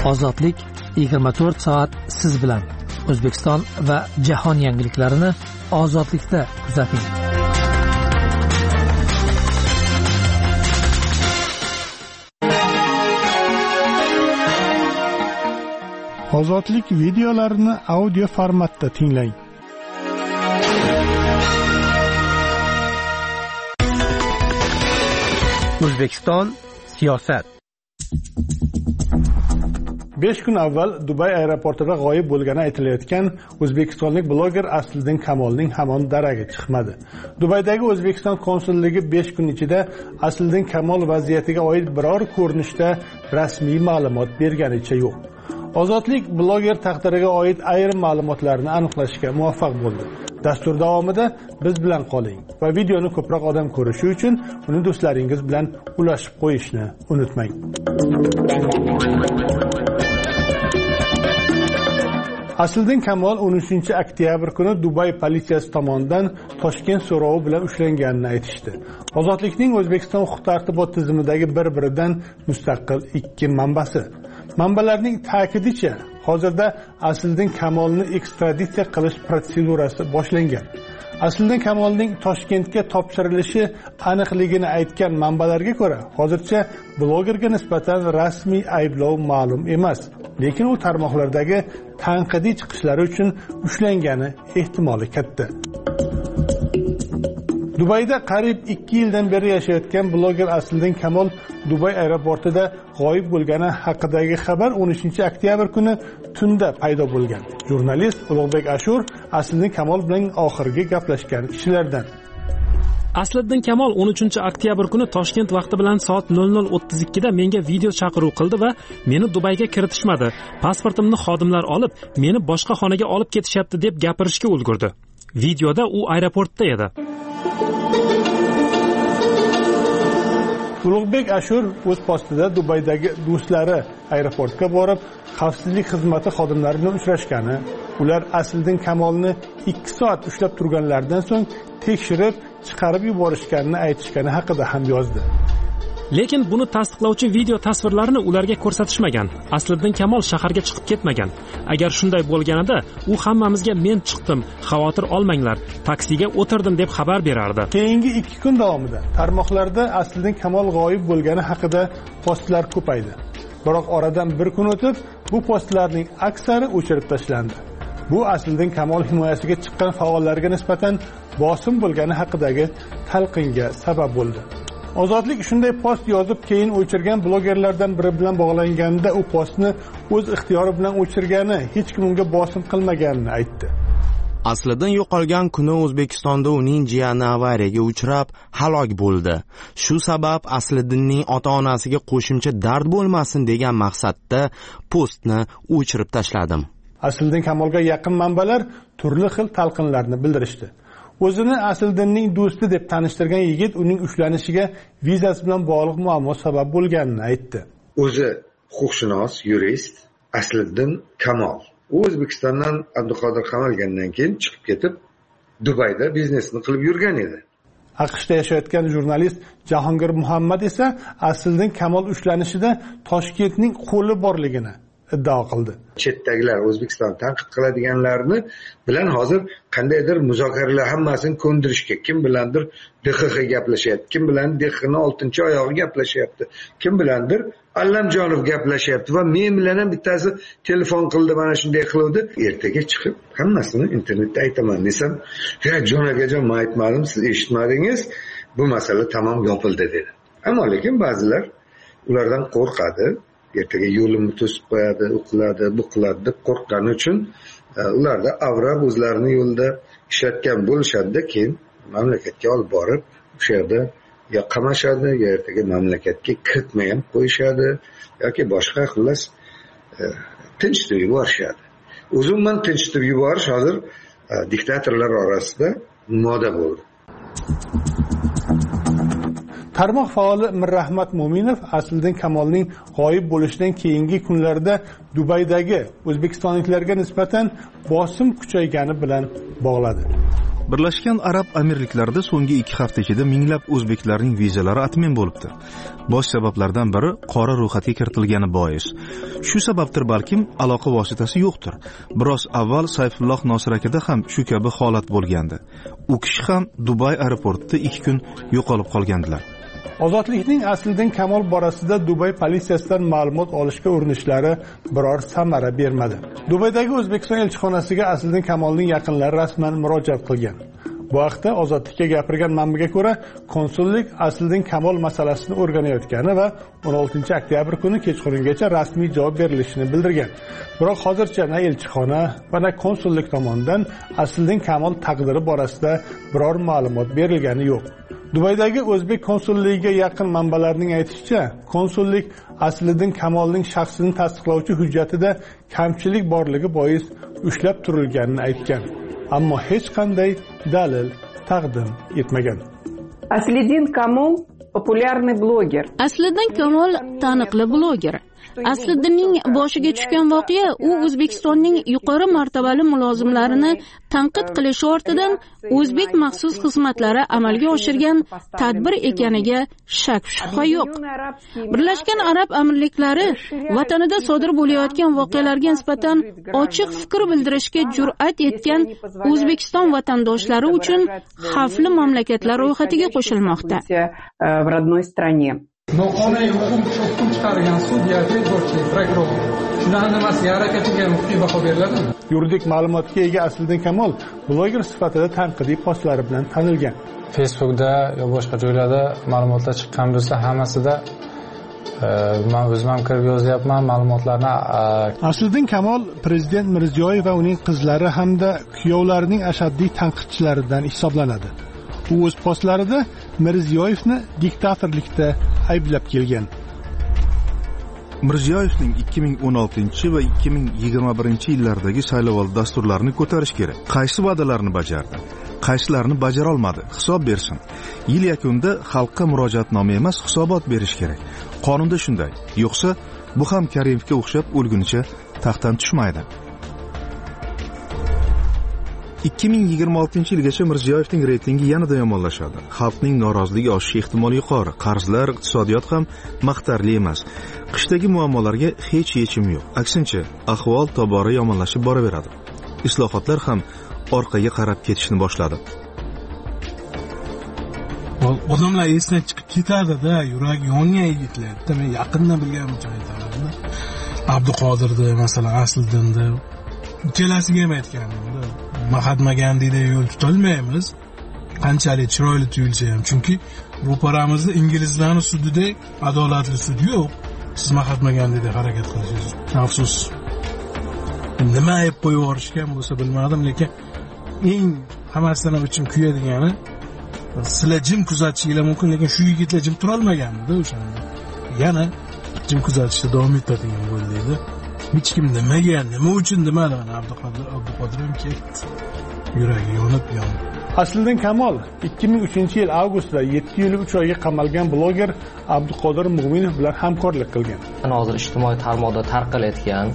Ozodlik 24 soat siz bilan. O'zbekiston va jahon yangiliklarini ozodlikda kuzating. Ozodlik videolarini audio formatda tinglang. O'zbekiston siyosat. 5 kun avval Dubay aeroportida g'oyib bo'lgani aytilayotgan o'zbekistonlik bloger Asliddin Kamolning hamon daragi chiqmadi. Dubaydagi O'zbekiston konsulligi 5 kun ichida Asliddin Kamol vaziyatiga oid biror ko'rinishda rasmiy ma'lumot berganicha yo'q. Ozodlik bloger taqdiriga oid ayrim ma'lumotlarni aniqlashga muvaffaq bo'ldi. Dastur davomida biz bilan qoling va videoni ko'proq odam ko'rishi uchun uni do'stlaringiz bilan ulashib qo'yishni unutmang. Asliddin Kamol 13-oktyabr kuni Dubay politsiyasi tomonidan Toshkent so'rovi bilan ushlanganini aytishdi. Ozodlikning O'zbekiston huquq-tartibot tizimidagi bir-biridan mustaqil ikki manbasi. Manbalarning ta'kidicha, hozirda Asliddin Kamolni ekstraditsiya qilish protsedurasi boshlangan. Asliddin Kamolning Toshkentga topshirilishi aniqligini aytgan manbalarga ko'ra, hozircha blogerga nisbatan rasmiy ayblov ma'lum emas. Lekin u tarmoqlardagi tanqidiy chiqishlari uchun ushlangani ehtimoli katta. Dubayda qariyb 2 yildan beri yashayotgan bloger Asliddin Kamol Dubay aeroportida g'oyib bo'lgani haqidagi xabar 13-oktyabr kuni tunda paydo bo'lgan. Jurnalist Ulug'bek Ashur Asliddin Kamol bilan oxirgi gaplashgan kishilardan. Asliddin Kamol 13-oktyabr kuni Toshkent vaqti bilan soat 00:32 da menga video chaqiruv qildi va meni Dubayga kiritishmadi. Pasportimni xodimlar olib, meni boshqa xonaga olib ketishyapti deb gapirishga ulgurdi. Videoda u aeroportda edi. Ulug'bek Ashur o'z postida Dubaydagi do'stlari aeroportga borib, xavfsizlik xizmati xodimlari bilan uchrashgani, ular Asliddin Kamolni 2 soat ushlab turganlaridan so'ng tekshirib, chiqarib yuborishganini aytishgani haqida ham yozdi. Lekin buni tasdiqlovchi video tasvirlarini ularga ko'rsatishmagan. Asliddin Kamol shaharga chiqib ketmagan. Agar shunday bo'lganida, u hammamizga men chiqdim, xavotir olmanglar, taksiga o'tirdim deb xabar berardi. Keyingi 2 kun davomida tarmoqlarda Asliddin Kamol g'oyib bo'lgani haqida postlar ko'paydi. Biroq oradan bir kun o'tib, bu postlarning aksari o'chirib tashlandi. Bu Asliddin Kamol himoyasiga chiqqan faollarga nisbatan bosim bo'lgani haqidagi talqinga sabab bo'ldi. Ozodlik shunday post yozib, keyin o'chirgan blogerlardan biri bilan bog'langanda u postni o'z ixtiyori bilan o'chirgani, hech kim unga bosim qilmaganini aytdi. Asliddin yo'qolgan kuni O'zbekistonda uning jiyani avariyaga uchrab, halok bo'ldi. Shu sabab Asliddinning ota-onasiga qo'shimcha dard bo'lmasin degan maqsadda postni o'chirib tashladim. Asliddin Kamolga yaqin manbalar turli xil talqinlarni bildirishdi. O'zini Asliddinning do'sti deb tanishtirgan yigit uning ushlanishiga vizasi bilan bog'liq muammo sabab bo'lganini aytdi. O'zi huquqshunos, yurist Asliddin Kamol. U O'zbekistondan Abduqodir qamalgandan keyin chiqib ketib, Dubayda biznesini qilib yurgan edi. AQShda yashayotgan jurnalist Jahongir Muhammad esa Asliddin Kamol ushlanishida Toshkentning qo'li borligini iddao qildi. Chetdagilar O'zbekiston tanqid qiladiganlarni bilan hozir qandaydir muzokaralar hammasini ko'ndirishga, kim bilandir DXX gaplashyapti, kim bilan DXXning 6-oyog'i gaplashyapti, kim bilandir Allamjonov gaplashyapti va men bilan ham bittasi telefon qildi, mana shunday qiluvdi. Ertaga chiqib hammasini internetda aytaman desam, "Ya jon akajon, men aytmadim, siz eshitmadingiz, bu masala tamom yopildi" dedi. Ammo lekin ba'zilar ulardan qo'rqadi. Ertaga yo'limni to'sib qo'yadi, o'qiladi, bu qiladi deb qo'rqqani uchun ularda avrab o'zlarini yo'lda ishlatgan bo'lishadi, keyin mamlakatga olib borib, o'sha yerda yo qamashadi, yo ertaga mamlakatga kiritmay ham qo'yishadi yoki boshqa xullas tinchitib yuborishadi. Umuman tinchitib yuborish hozir diktatorlar orasida moda bo'ldi. Tarmoq faoli Mirrahmat Mo'minov Asliddin Kamolning g'oyib bo'lishidan keyingi kunlarda Dubaydagi o'zbekistonliklarga nisbatan bosim kuchaygani bilan bog'ladi. Birlashgan Arab Amirliklarida so'nggi 2 hafta ichida minglab o'zbeklarning vizalari atmen bo'libdi. Bosh sabablardan biri qora ro'yxatga kiritilgani bois. Shu sababdir balkim aloqa vositasi yo'qdir. Biroz avval Sayfulloh Nosir akada ham shu kabi holat bo'lgandi. U kishi ham Dubay aeroportida 2 kun yo'qolib qolgandilar. Ozodlikning Asliddin Kamol borasida Dubay politsiyasidan ma'lumot olishga urinishlari biror samara bermadi. Dubaydagi O'zbekiston elchixonasiga Asliddin Kamolning yaqinlari rasman murojaat qilgan. Bu haqda Ozodlikka gapirgan manbaga ko'ra, konsullik Asliddin Kamol masalasini o'rganayotgani va 16 oktyabr kuni kechqurungacha rasmiy javob berilishini bildirgan. Biroq hozircha na elchixona va na konsullik tomonidan Asliddin Kamol taqdiri borasida biror ma'lumot berilgani yo'q. Dubaydagi o'zbek konsulligiga yaqin manbalarning aytishicha, konsullik Asliddin Kamolning shaxsini tasdiqlovchi hujjatida kamchilik borligi bois ushlab turilganini aytgan. Ammo hech qanday dalil taqdim etmagan. Asliddin Kamol populyarniy bloger. Asliddin Kamol taniqli bloger. Asliddinning boshiga tushgan voqea u O'zbekistonning yuqori martabali mulozimlarini tanqid qilishi ortidan o'zbek maxsus xizmatlari amalga oshirgan tadbir ekaniga shak shubha yo'q. Birlashgan Arab Amirliklari vatanida sodir bo'layotgan voqealarga nisbatan ochiq fikr bildirishga jur'at etgan O'zbekiston vatandoshlari uchun xavfli mamlakatlar ro'yxatiga qo'shilmoqda. Noqonuniy hukm chiqargan sudya terrorchilik prokuror shularning nimasiga harakatiga huquqiy baho beriladi. Yuridik ma'lumotga ega Asliddin Kamol bloger sifatida tanqidiy postlari bilan tanilgan. Facebookda yo boshqa joylarda ma'lumotlar chiqqan bo'lsa, hammasida men o'zim ham kirib yozyapman ma'lumotlarni. Asliddin Kamol prezident Mirziyoyev va uning qizlari hamda kuyovlarining ashaddiy tanqidchilaridan hisoblanadi. U o'z postlarida Mirziyoyevni diktatorlikda ayblab kelgan. Mirziyoyevning 2016 va 2021 yillardagi saylovoldi dasturlarini ko'tarish kerak. Qaysi va'dalarni bajardi? Qaysilarini bajara olmadi? Hisob bersin. Yil yakunida xalqqa murojaatnoma emas, hisobot berish kerak. Qonunda shunday. Yo'qsa, bu ham Karimovga o'xshab o'lgunicha taxtdan tushmaydi. 2026 yilgacha Mirziyoyevning reytingi yanada yomonlashadi. Xalqning noroziligi oshishi ehtimoli yuqori. Qarzlar, iqtisodiyot ham maqtarli emas. Qishdagi muammolarga hech yechim yo'q. Aksincha, ahvol tobora yomonlashib boraveradi. Islohotlar ham orqaga qarab ketishni boshladi. Odamlar esdan chiqib ketadi-da, yuragi yongan yigitlar. Men yaqindan bilganim-cha aytaman. Abduqodirda, masalan, Asliddinda kelasiga ham aytgandim-da. Mahatma Gandhida yo'l tutolmaymiz. Qanchalik chiroyli tuyulsa ham, chunki ro'paramizda inglizlarning sudida adolatli sud yo'q. Siz Mahatma Gandhida harakat qilishingiz afsus. Nima ayb qo'yib yuborishgan bo'lsa bilmadim, lekin eng hammasidan uchun kuyadigani sizlar jim kuzatishingiz mumkin, lekin shu yigitlar jim tura olmagandi-da o'shanda. Yana jim kuzatishda davom etadigan bo'ldi. Hech kim nima uchun demadi, mana Abduqodir ham ketdi. Yuragi yonib. Asliddin Kamol 2003 yil avgustda 7 yil 3 oyga qamalgan bloger Abduqodir Mo'minov bilan hamkorlik qilgan. Hozir ijtimoiy tarmoqda tarqalayotgan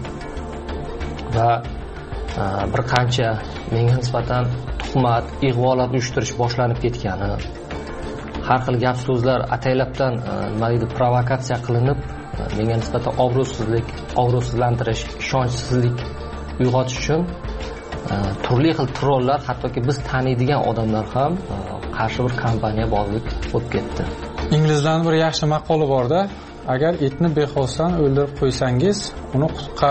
va bir qancha menga nisbatan tuhmat, ig'volar uyushtirish boshlanib ketgani, har xil gap so'zlar ataylabdan nima deydi, provokatsiya qilinib, menga nisbatan obro'sizlantirish, ishonchsizlik uyg'otish uchun turli xil trollar, hattoki biz taniydigan odamlar ham qarshi bir kampaniya bog'liq bo'lib ketdi. Inglizlarning bir yaxshi maqoli bor-da, agar itni bexosdan o'ldirib qo'ysangiz, uni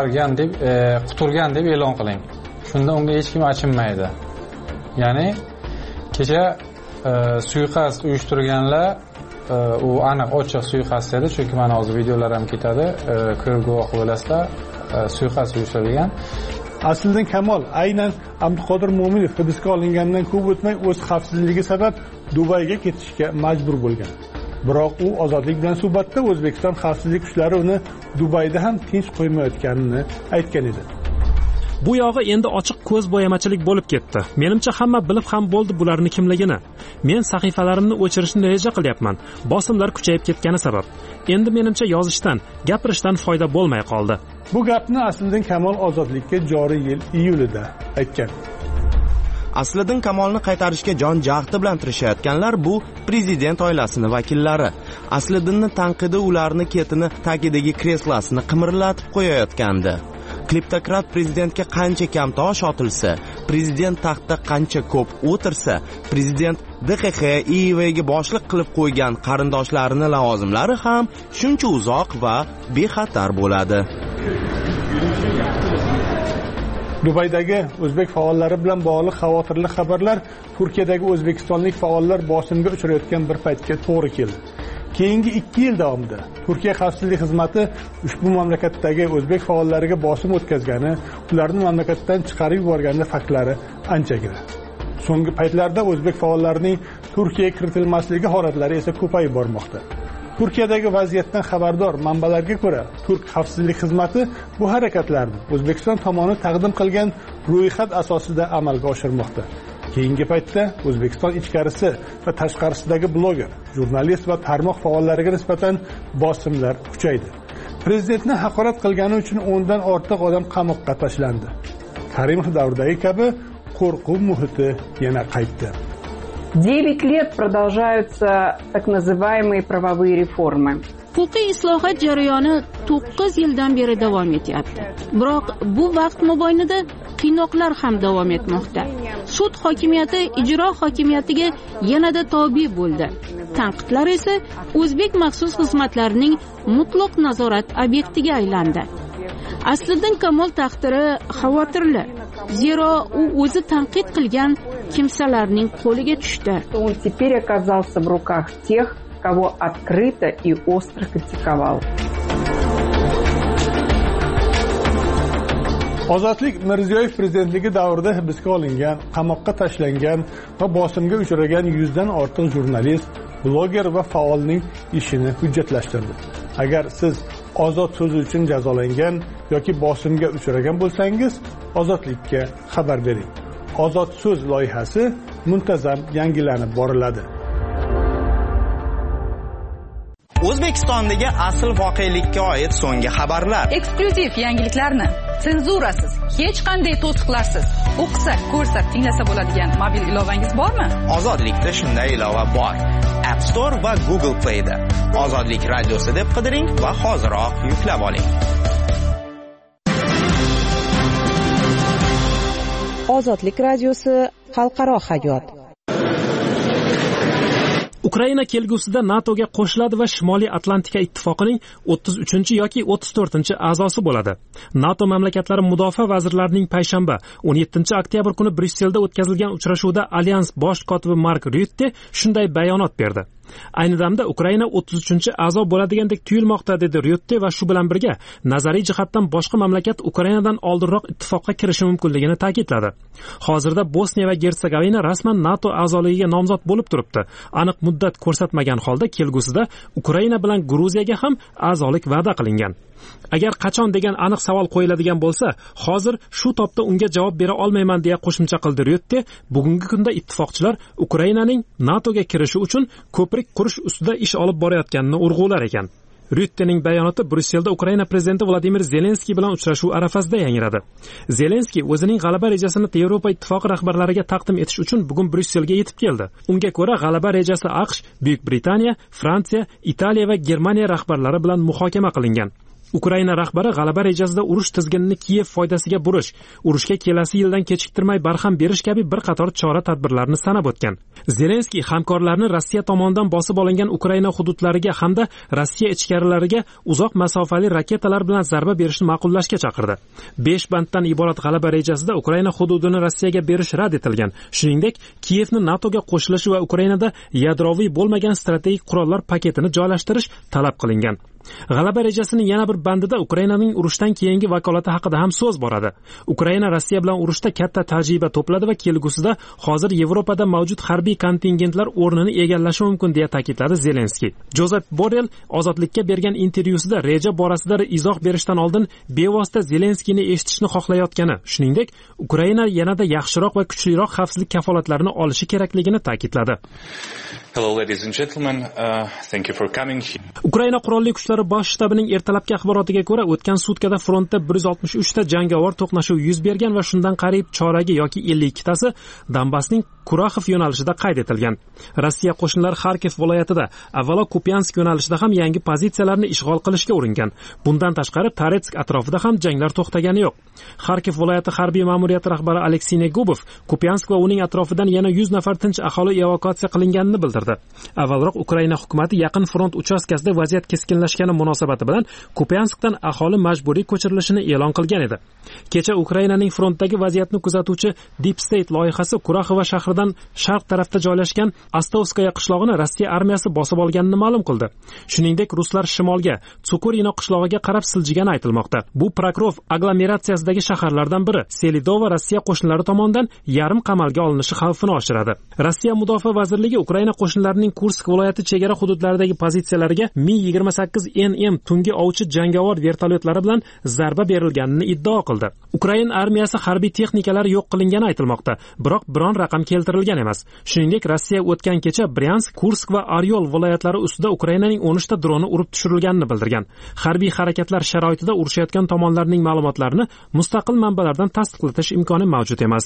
quturgan deb e'lon qiling. Shunda unga hech kim achinmaydi. Ya'ni kecha suiqasd uyushtirganlar u aniq ochiq suiqasd edi, chunki mana hozir videolar ham ketadi, ko'rib guvoh bo'lasizlar, suiqasd uyushtirilgan. Asliddin Kamol aynan Abduqodir Mo'minov hibsga olingandan ko'p o'tmay o'z xavfsizligi sabab Dubayga ketishga majbur bo'lgan. Biroq u ozodlik bilan suhbatda O'zbekiston xavfsizlik kuchlari uni Dubayda ham tinch qo'ymayotganini aytgan edi. Bu yog'i endi ochiq ko'z bo'yamachilik bo'lib ketdi. Menimcha hamma bilib ham bo'ldi bularning kimligini. Men sahifalarimni o'chirishni reja qilyapman. Bosimlar kuchayib ketgani sabab. Endi menimcha yozishdan, gapirishdan foyda bo'lmay qoldi. Bu gapni Asliddin Kamol ozodlikka joriy yil iyulida aytgan. Asliddin Kamolni qaytarishga jon jahdi bilan tirishayotganlar bu prezident oilasini vakillari. Asliddinni tanqidi ularni ketini tagidagi kreslasini qimirlatib qo'yayotgandi. Kleptokrat prezidentga qancha kam tosh otilsa, prezident taxtda qancha ko'p o'tirsa, prezident DXX, IIVga boshliq qilib qo'ygan qarindoshlarini lavozimlari ham shuncha uzoq va bexatar bo'ladi. Dubaydagi o'zbek faollari bilan bog'liq xavotirli xabarlar Turkiyadagi o'zbekistonlik faollar bosimga uchrayotgan bir paytga to'g'ri keldi. Keyingi 2 yil davomida Turkiya xavfsizlik xizmati ushbu mamlakatdagi o'zbek faollariga bosim o'tkazgani, ularni mamlakatdan chiqarib yuborgani faktlari anchagina. So'nggi paytlarda o'zbek faollarining Turkiyaga kiritilmasligi holatlari esa ko'payib bormoqda. Turkiyadagi vaziyatdan xabardor manbalarga ko'ra, Turk xavfsizlik xizmati bu harakatlarni O'zbekiston tomoni taqdim qilgan ro'yxat asosida amalga oshirmoqda. Keyingi paytda O'zbekiston ichkarisi va tashqarisidagi bloger, jurnalist va tarmoq faollariga nisbatan bosimlar kuchaydi. Prezidentni haqorat qilgani uchun 10 dan ortiq odam qamoqqa tashlandi. Karimov davridagi kabi qo'rquv muhiti yana qaytdi. 9 лет продолжаются так называемые правовые реформы. Huquqiy islohot jarayoni 9 yildan beri davom etyapti. Biroq bu vaqt mobaynida qiynoqlar ham davom etmoqda. Sud hokimiyati ijro hokimiyatiga yanada tobe bo'ldi. Tanqidlar esa o'zbek maxsus xizmatlarining mutlaq nazorat obyektiga aylandi. Asliddin Kamol taqdiri xavotirli. Zero u o'zi tanqid qilgan kimsalarning qo'liga tushdi. Он теперь оказался в руках тех, кого открыто и остро критиковал. Ozodlik Mirziyoyev prezidentligi davrida hibsga olingan, qamoqqa tashlangan va bosimga uchragan 100 dan ortiq jurnalist, bloger va faolning ishini hujjatlashtirdi. Agar siz ozod so'zi uchun jazolangan yoki bosimga uchragan bo'lsangiz, ozodlikka xabar bering. Ozod so'z loyihasi muntazam yangilanib boriladi. O'zbekistondagi asl voqelikka oid so'nggi xabarlar. Eksklyuziv yangiliklarni senzurasiz, hech qanday to'siqlarsiz o'qisa, ko'rsa, tinglasa bo'ladigan mobil ilovangiz bormi? Ozodlikda shunday ilova bor. App Store va Google Play da. Ozodlik radiosi deb qidiring va hoziroq yuklab oling. Ozodlik radiosi xalqaro hayot. Ukraina kelgusida NATOga qo'shiladi va Shimoliy Atlantika ittifoqining 33 yoki 34 a'zosi bo'ladi. NATO mamlakatlari mudofaa vazirlarining payshanba 17 oktyabr kuni Bryusselda o'tkazilgan uchrashuvda Alyans bosh kotibi Mark Rutte shunday bayonot berdi. Ayni damda Ukraina 33 a'zo bo'ladigandek tuyulmoqda, dedi Rutte va shu bilan birga nazariy jihatdan boshqa mamlakat Ukrainadan oldinroq ittifoqqa kirishi mumkinligini ta'kidladi. Hozirda Bosniya va Gersegovina rasman NATO a'zoligiga nomzod bo'lib turibdi. Aniq muddat ko'rsatmagan holda kelgusida Ukraina bilan Gruziyaga ham a'zolik va'da qilingan. Agar qachon degan aniq savol qo'yiladigan bo'lsa, hozir shu topda unga javob bera olmayman deya qo'shimcha qildi Rutte. Bugungi kunda ittifoqchilar Ukrainaning NATOga kirishi uchun ko'prik qurish ustida ish olib borayotganini urg'ular ekan. Ruttening bayonoti Bryusselda Ukraina prezidenti Vladimir Zelenskiy bilan uchrashuv arafasida yangradi. Zelenskiy o'zining g'alaba rejasini Yevropa ittifoqi rahbarlariga taqdim etish uchun bugun Bryusselga yetib keldi. Unga ko'ra, g'alaba rejasi AQSh, Buyuk Britaniya, Fransiya, Italiya va Germaniya rahbarlari bilan muhokama qilingan. Ukraina rahbari g'alaba rejasida urush tizginini Kiyev foydasiga burish, urushga kelasi yildan kechiktirmay barham berish kabi bir qator chora-tadbirlarni sanab o'tgan. Zelenskiy hamkorlarni Rossiya tomonidan bosib olingan Ukraina hududlariga hamda Rossiya ichkarilariga uzoq masofali raketalar bilan zarba berishni ma'qullashga chaqirdi. 5 banddan iborat g'alaba rejasida Ukraina hududini Rossiyaga berish rad etilgan. Shuningdek, Kiyevni NATOga qo'shilishi va Ukrainada yadroviy bo'lmagan strategik qurollar paketini joylashtirish talab qilingan. G'alaba rejasining yana bir bandida Ukrainaning urushdan keyingi vakolati haqida ham so'z boradi. Ukraina Rossiya bilan urushda katta tajriba to'pladi va kelgusida hozir Yevropada mavjud harbiy kontingentlar o'rnini egallashi mumkin deya ta'kidladi Zelenskiy. Jozef Borrell ozodlikka bergan intervyusida reja borasida izoh berishdan oldin bevosita Zelenskiyni eshitishni xohlayotgani, shuningdek, Ukraina yanada yaxshiroq va kuchliroq xavfsizlik kafolatlarini olishi kerakligini ta'kidladi. Hello, ladies and gentlemen. Thank you for coming. Ukraina qurolli kuchlari bosh shtabining ertalabki axborotiga ko'ra, o'tgan sutkada frontda 163 ta jangovar to'qnashuv yuz bergan va shundan qariyb choragi yoki 52 tasi Donbassning Kuraxov yo'nalishida qayd etilgan. Rossiya qo'shinlari Xarkov viloyatida, avvalo Kupiansk yo'nalishida ham yangi pozitsiyalarni ishg'ol qilishga uringan. Bundan tashqari Toretsk atrofida ham janglar to'xtagani yo'q. Xarkov viloyati harbiy ma'muriyati rahbari Aleksey Negubov Kupiansk va uning atrofidan yana 100 nafar tinch aholi evakuatsiya qilinganini bildirdi. Avvalroq Ukraina hukumatı yaqin front uchastkasida vaziyat keskinlashgani munosabati bilan Kupianskdan aholi majburiy ko'chirilishini e'lon qilgan edi. Kecha Ukrainaning frontdagi vaziyatni kuzatuvchi Deep State loyihasi Kuraxova shahridan sharq tarafda joylashgan Astovskaya qishlog'ini Rossiya armiyasi bosib olganini ma'lum qildi. Shuningdek, ruslar shimolga, Tsukurino qishlog'iga qarab siljigani aytilmoqda. Bu Prokrov aglomeratsiyasidagi shaharlardan biri. Selidova Rossiya qo'shinlari tomonidan yarim qamalga olinishi xavfini oshiradi. Rossiya mudofaa vazirligi Ukraina qo'shinlarining Kursk viloyati chegara hududlaridagi pozitsiyalariga Mi-28NM tungi ovchi jangovar vertolyotlari bilan zarba berilganini iddao qildi. Ukraina armiyasi harbiy texnikalari yo'q qilingani aytilmoqda, biroq biron raqam keltirilgan emas. Shuningdek, Rossiya o'tgan kecha Bryansk, Kursk va Oryol viloyatlari ustida Ukrainaning 13 ta droni urib tushirilganini bildirgan. Harbiy harakatlar sharoitida urushayotgan tomonlarning ma'lumotlarini mustaqil manbalardan tasdiqlatish imkoni mavjud emas.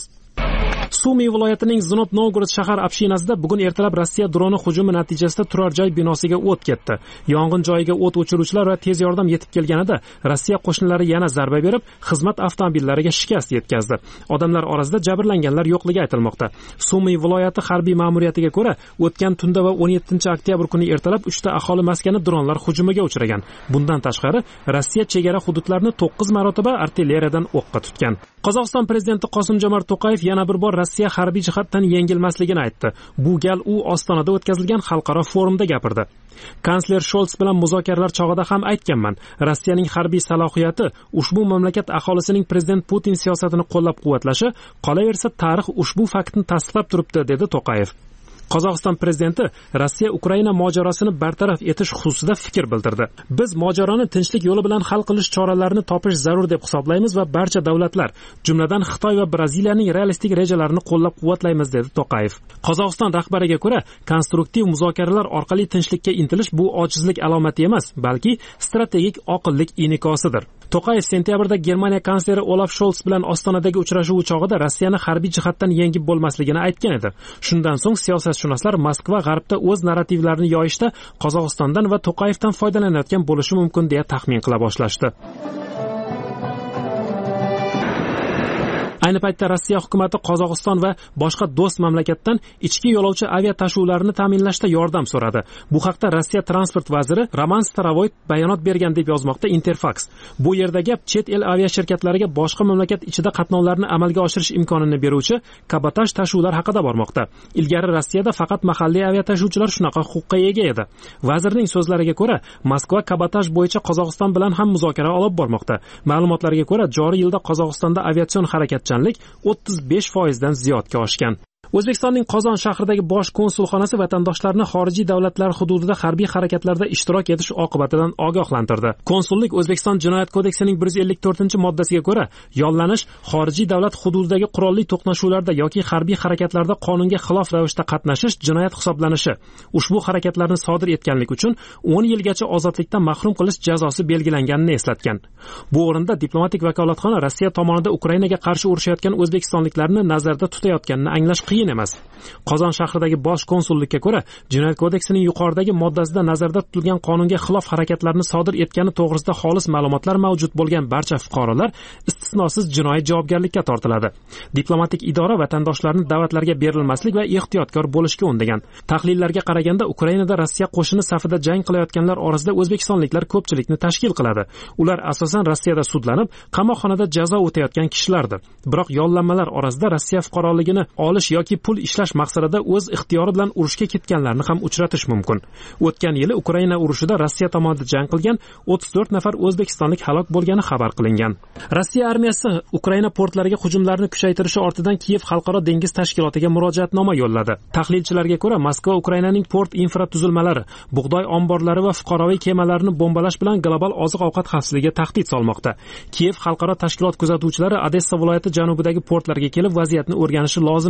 Sumy viloyatining Znop Novgorod shahar общинasida bugun ertalab Rossiya droni hujumi natijasida turar joy binosiga o't ketdi. Yong'in joyiga o't o'chiruvchilar va tez yordam yetib kelganida Rossiya qo'shinlari yana zarba berib, xizmat avtomobillariga shikast yetkazdi. Odamlar orasida jabrlanganlar yo'qligi aytilmoqda. Sumy viloyati harbiy ma'muriyatiga ko'ra, o'tgan tunda va 17-oktyabr kuni ertalab 3 ta aholi maskani dronlar hujumiga uchragan. Bundan tashqari, Rossiya chegara hududlarini 9 marotaba artilleriyadan o'qqa tutgan. Qozog'iston prezidenti Qosim-Jomart To'qayev yana bir bor Rossiya harbiy jihatdan yengilmasligini aytdi. Bu gal u Ostonada o'tkazilgan xalqaro forumda gapirdi. Kansler Sholts bilan muzokaralar chog'ida ham aytganman. Rossiyaning harbiy salohiyati ushbu mamlakat aholisining prezident Putin siyosatini qo'llab-quvvatlashi, qolaversa tarix ushbu faktni tasdiqlab turibdi, dedi To'qayev. Qozog'iston prezidenti Rossiya Ukraina mojarosini bartaraf etish xususida fikr bildirdi. Biz mojaroni tinchlik yo'li bilan hal qilish choralarini topish zarur deb hisoblaymiz va barcha davlatlar, jumladan Xitoy va Braziliyaning realistik rejalarini qo'llab-quvvatlaymiz, dedi To'qayev. Qozog'iston rahbariga ko'ra, konstruktiv muzokaralar orqali tinchlikka intilish bu ojizlik alomati emas, balki strategik oqillik inikosidir. To'qayev sentyabrda Germaniya kansleri Olaf Scholz bilan Ostonadagi uchrashuv chog'ida Rossiyani harbiy jihatdan yengib bo'lmasligini aytgan edi. Shundan so'ng siyosatshunoslar Moskva g'arbda o'z narrativlarini yoyishda Qozog'istondan va To'qayevdan foydalanayotgan bo'lishi mumkin deya taxmin qila boshlashdi. Ayni paytda Rossiya hukumatı Qozog'iston va boshqa do'st mamlakatdan ichki yo'lovchi avia tashuvlarini ta'minlashda yordam so'radi. Bu haqda Rossiya transport vaziri Roman Starovoyt bayonot bergan deb yozmoqda Interfax. Bu yerda gap chet el avia shirkatlariga boshqa mamlakat ichida qatnovlarni amalga oshirish imkonini beruvchi kabotaj tashuvlar haqida bormoqda. Ilgari Rossiyada faqat mahalliy avia tashuvchilar shunaqa huquqqa ega edi. Vazirning so'zlariga ko'ra, Moskva kabotaj bo'yicha Qozog'iston bilan ham muzokara olib bormoqda. Ma'lumotlarga ko'ra, joriy yilda Qozog'istonda aviatsion harakatchanlik 35% dan ziyodga oshgan. O'zbekistonning Qozon shahridagi bosh konsulxonasi vatandoshlarni xorijiy davlatlar hududida harbiy harakatlarda ishtirok etish oqibatidan ogohlantirdi. Konsullik O'zbekiston Jinoyat kodeksining 154-moddasiga ko'ra, yollanish xorijiy davlat hududidagi qurolli to'qnashuvlarda yoki harbiy harakatlarda qonunga xilof ravishda qatnashish jinoyat hisoblanishi. Ushbu harakatlarni sodir etganlik uchun 10 yilgacha ozodlikdan mahrum qilish jazosi belgilanganini eslatgan. Bu o'rinda diplomatik vakolatxona Rossiya tomonidan Ukrainaga qarshi urushayotgan o'zbekistonliklarni nazarda tutayotganini anglash qiyin emas. Qozon shahridagi bosh konsullikka ko'ra, Jinoyat kodeksining yuqoridagi moddasida nazarda tutilgan qonunga xilof harakatlarni sodir etgani to'g'risida xolis ma'lumotlar mavjud bo'lgan barcha fuqarolar istisnosiz jinoiy javobgarlikka tortiladi. Diplomatik idora vatandoshlarni da'vatlarga berilmaslik va ehtiyotkor bo'lishga undagan. Tahlillarga qaraganda, Ukrainada Rossiya qo'shini safida jang qilayotganlar orasida o'zbekistonliklar ko'pchilikni tashkil qiladi. Ular asosan Rossiyada sudlanib, qamoqxonada jazo o'tayotgan kishilardir. Biroq yollanmalar orasida Rossiya fuqaroligini olish yoki pul ishlash maqsadida o'z ixtiyori bilan urushga ketganlarni ham uchratish mumkin. O'tgan yili Ukraina urushida Rossiya tomonidan jang qilgan 34 nafar o'zbekistonlik halok bo'lgani xabar qilingan. Rossiya armiyasi Ukraina portlariga hujumlarni kuchaytirishi ortidan Kiyev xalqaro dengiz tashkilotiga murojaatnoma yo'lladi. Tahlilchilarga ko'ra, Moskva Ukrainaning port infratuzilmalari, bug'doy omborlari va fuqaroviy kemalarni bombalash bilan global oziq-ovqat xavfsizligiga tahdid solmoqda. Kiyev xalqaro tashkilot kuzatuvchilari Odessa viloyati janubidagi portlarga kelib vaziyatni o'rganishi lozim deb hisoblaydi.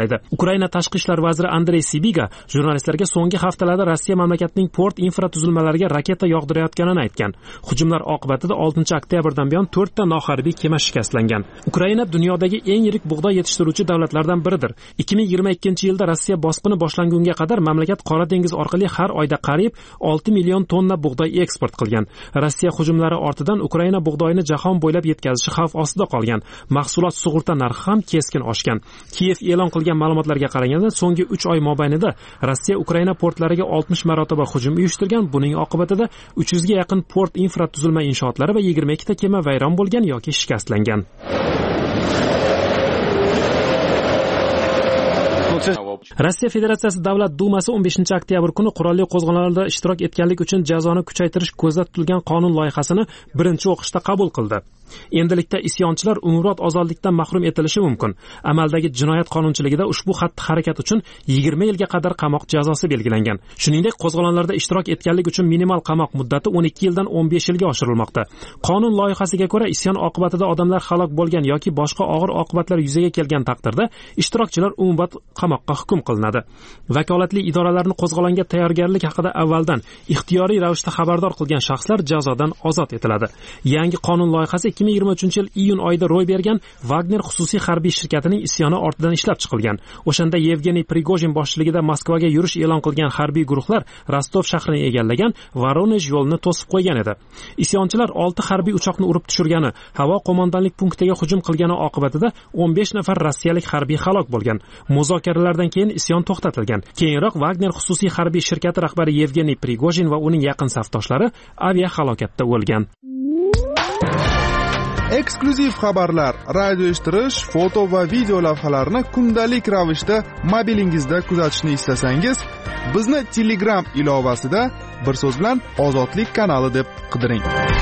qo'llaydi. Ukraina tashqi ishlar vaziri Andrey Sibiga jurnalistlarga so'nggi haftalarda Rossiya mamlakatining port infratuzilmalariga raketa yog'dirayotganini aytgan. Hujumlar oqibatida 6-oktyabrdan buyon 4 ta noharbiy kema shikastlangan. Ukraina dunyodagi eng yirik bug'doy yetishtiruvchi davlatlardan biridir. 2022-yilda Rossiya bosqini boshlangunga qadar mamlakat Qora dengiz orqali har oyda qariyb 6 million tonna bug'doy eksport qilgan. Rossiya hujumlari ortidan Ukraina bug'doyini jahon bo'ylab yetkazishi xavf ostida qolgan. Mahsulot sug'urta narxi ham keskin oshgan. Kiyev e'lon qilgan ma'lumotlarga qaraganda, so'nggi 3 oy mobaynida Rossiya Ukraina portlariga 60 marotaba hujum uyushtirgan. Buning oqibatida 300 ga yaqin port infratuzilma inshootlari va 22 ta kema vayron bo'lgan yoki shikastlangan. Rossiya Federatsiyasi Davlat Dumasi 15-oktyabr kuni qurolli qo'zg'olonlarda ishtirok etganlik uchun jazoni kuchaytirish ko'zda tutilgan qonun loyihasini birinchi o'qishda qabul qildi. Endilikda isyonchilar umrbod ozodlikdan mahrum etilishi mumkin. Amaldagi jinoyat qonunchiligida ushbu xatti-harakat uchun 20 yilga qadar qamoq jazosi belgilangan. Shuningdek, qo'zg'olonlarda ishtirok etganlik uchun minimal qamoq muddati 12 yildan 15 yilga oshirilmoqda. Qonun loyihasiga ko'ra, isyon oqibatida odamlar halok bo'lgan yoki boshqa og'ir oqibatlar yuzaga kelgan taqdirda ishtirokchilar umrbod qamoqqa hukm qilinadi. Vakolatli idoralarni qo'zg'olonga tayyorgarlik haqida avvaldan ixtiyoriy ravishda xabardor qilgan shaxslar jazodan ozod etiladi. Yangi qonun loyihasi 2023-yil iyun oyida ro'y bergan Wagner xususiy harbiy shirkatining isyoni ortidan ishlab chiqilgan. O'shanda Yevgeniy Prigojin boshchiligida Moskvaga yurish e'lon qilgan harbiy guruhlar Rostov shahrini egallagan, Voronej yo'lini to'sib qo'ygan edi. Isyonchilar 6 harbiy uchoqni urib tushirgani, havo qo'mondonlik punktiga hujum qilgani oqibatida 15 nafar rossiyalik harbiy halok bo'lgan. Muzokaralardan keyin isyon to'xtatilgan. Keyinroq Wagner xususiy harbiy shirkati rahbari Yevgeniy Prigojin va uning yaqin safdoshlari aviahalokatda o'lgan. Eksklyuziv xabarlar, radio eshittirish, foto va video lavhalarni kundalik ravishda mobilingizda kuzatishni istasangiz, bizni Telegram ilovasida bir so'z bilan Ozodlik kanali deb qidiring.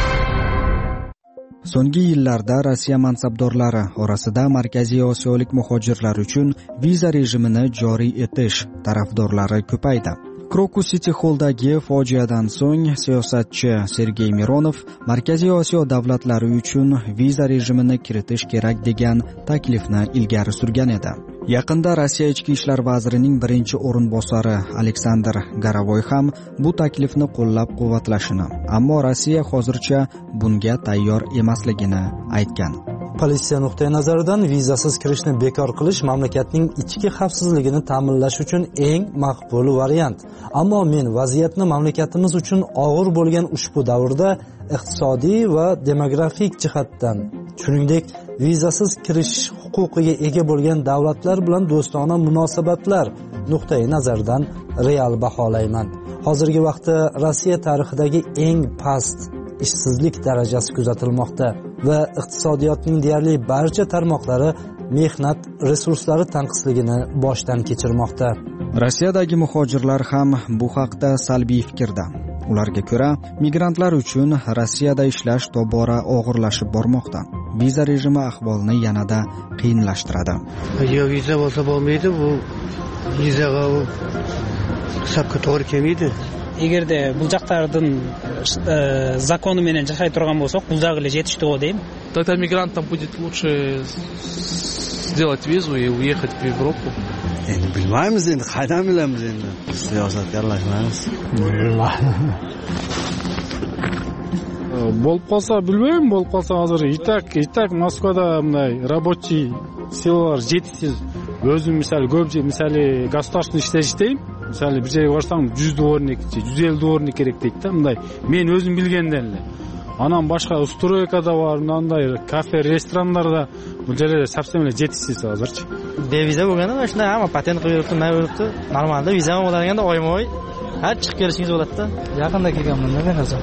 So'nggi yillarda Rossiya mansabdorlari orasida Markaziy Osiyolik muhojirlar uchun viza rejimini joriy etish tarafdorlari ko'paydi. Krokus City Hall'dagi fojiadan so'ng siyosatchi Sergey Mironov Markaziy Osiyo davlatlari uchun viza rejimini kiritish kerak degan taklifni ilgari surgan edi. Yaqinda Rossiya ichki ishlar vazirining birinchi o'rinbosari Aleksandr Garavoy ham bu taklifni qo'llab-quvvatlashini, ammo Rossiya hozircha bunga tayyor emasligini aytgan. Politsiya nuqtai nazaridan vizasiz kirishni bekor qilish mamlakatning ichki xavfsizligini ta'minlash uchun eng maqbul variant. Ammo men vaziyatni mamlakatimiz uchun og'ir bo'lgan ushbu davrda iqtisodiy va demografik jihatdan, shuningdek vizasiz kirish huquqiga ega bo'lgan davlatlar bilan do'stona munosabatlar nuqtai nazaridan real baholayman. Hozirgi vaqtda Rossiya tarixidagi eng past ishsizlik darajasi kuzatilmoqda va iqtisodiyotning deyarli barcha tarmoqlari mehnat resurslari tanqisligini boshdan kechirmoqda. Rossiyadagi muhojirlar ham bu haqda salbiy fikrda. Ularga ko'ra, migrantlar uchun Rossiyada ishlash tobora og'irlashib bormoqda. Viza rejimi ahvolni yanada qiyinlashtiradi. Yo viza bo'lsa bo'lmaydi, bu vizaga hisobga to'g'ri kelmaydi. Agarda bu jaqlardan zakoni bilan yashay turgan bo'lsak, bu zag'ili yetishdi deymi? Тогда мигрантам будет лучше сделать визу и уехать в Европу. Endi bilmaymiz, endi qaydan bilamiz, endi siyosatga aralashmaymiz. Bo'lib qolsa bilmayman, bo'lib qolsa hozir itak Moskvada bunday рабочий силалар жетishsiz. O'zim misali государственный ishlash misali bir joyga borsam 100 dvornik, 150 dvornik kerak deydi-da, bunday. Men o'zim bilgandan. Anan boshqa ustroykada bor, bunday kafe, restoranlarda bu joylarda совсем жетishsiz hozirchi. Beviza bo'lganda mana shunday hamma patent qilib yuribdi, nima yuribdi? Normalda viza bo'lganda oyma-oy har chiqib kelishingiz bo'ladi-da. Yaqinda kelganman men hozir.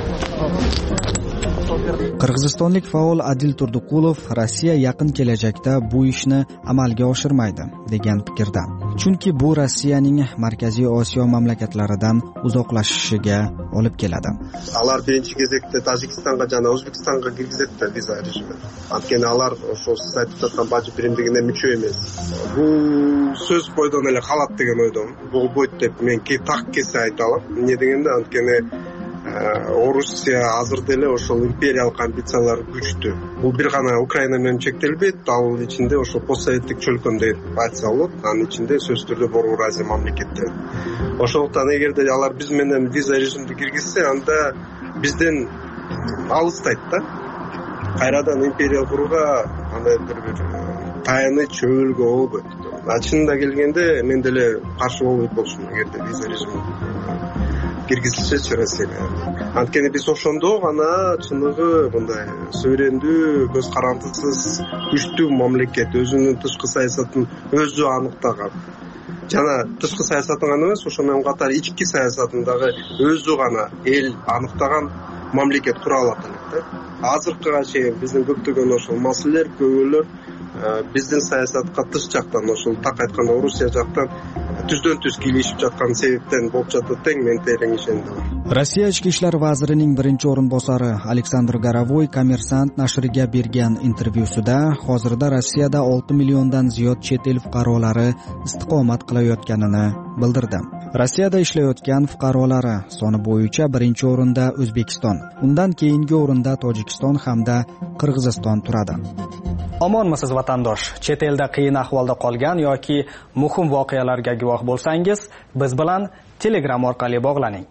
Qirg'izistonlik faol Adil Turduqulov Rossiya yaqin kelajakda bu ishni amalga oshirmaydi degan fikrda. Chunki bu Rossiyaning Markaziy Osiyo mamlakatlaridan uzoqlashishiga olib keladi. Alar birinchi кезекте Tojikistonga jana O'zbekistonga kirgizadi viza rejimi. Atkeni alar o'sha siz aytib turgan baji birimligine müçö emas. Bu söz qo'ydan ele xalat degan o'ydim. Bu bo'yt deb men tak kelsa aytalam. Ne deganda atkeni Орусия азыр деле ошол империялык амбициялары күчтүү. Бул бир гана Украина менен чектелбейт, ал ичинде ошол постсоветтик чөлкөм деп айтса болот. Анын ичинде сөзсүз түрдө Борбор Азия мамлекеттери. Ошондуктан эгерде алар биз менен виза режимди киргизсе, анда бизден алыстайт да. Кайрадан империя курууга андай бир таяныч өбөлгө болбойт. Чынында келгенде мен деле каршы болбойт болчумун эгерде виза режими киргизилсе Россияга. Анткени биз ошондо гана чыныгы мындай суверендүү, көз карандысыз, күчтүү мамлекет өзүнүн тышкы саясатын өзү аныктаган. Жана тышкы саясатын гана эмес, ошо менен катар ички саясатын дагы өзү гана эл аныктаган мамлекет кура алат элек да. Азыркыга чейин биздин көптөгөн ошол маселелер, көбөлөр биздин саясатка тыш жактан, ошол так айтканда Орусия жактан түздөн түз кийлешип жаткан себептен болуп жатат тең мен терең ишендим. Rossiya ichki ishlar vazirining birinchi o'rinbosari Aleksandr Garovoy Kommersant nashriga bergan intervyusida hozirda Rossiyada 6 milliondan ziyod chet el fuqarolari istiqomat qilayotganini bildirdi. Rossiyada ishlayotgan fuqarolari soni bo'yicha birinchi o'rinda O'zbekiston, undan keyingi o'rinda Tojikiston hamda Qirg'iziston turadi. Omonmisiz vatandosh? Chet elda qiyin ahvolda qolgan yoki muhim voqealarga guvoh bo'lsangiz, biz bilan Telegram orqali bog'laning.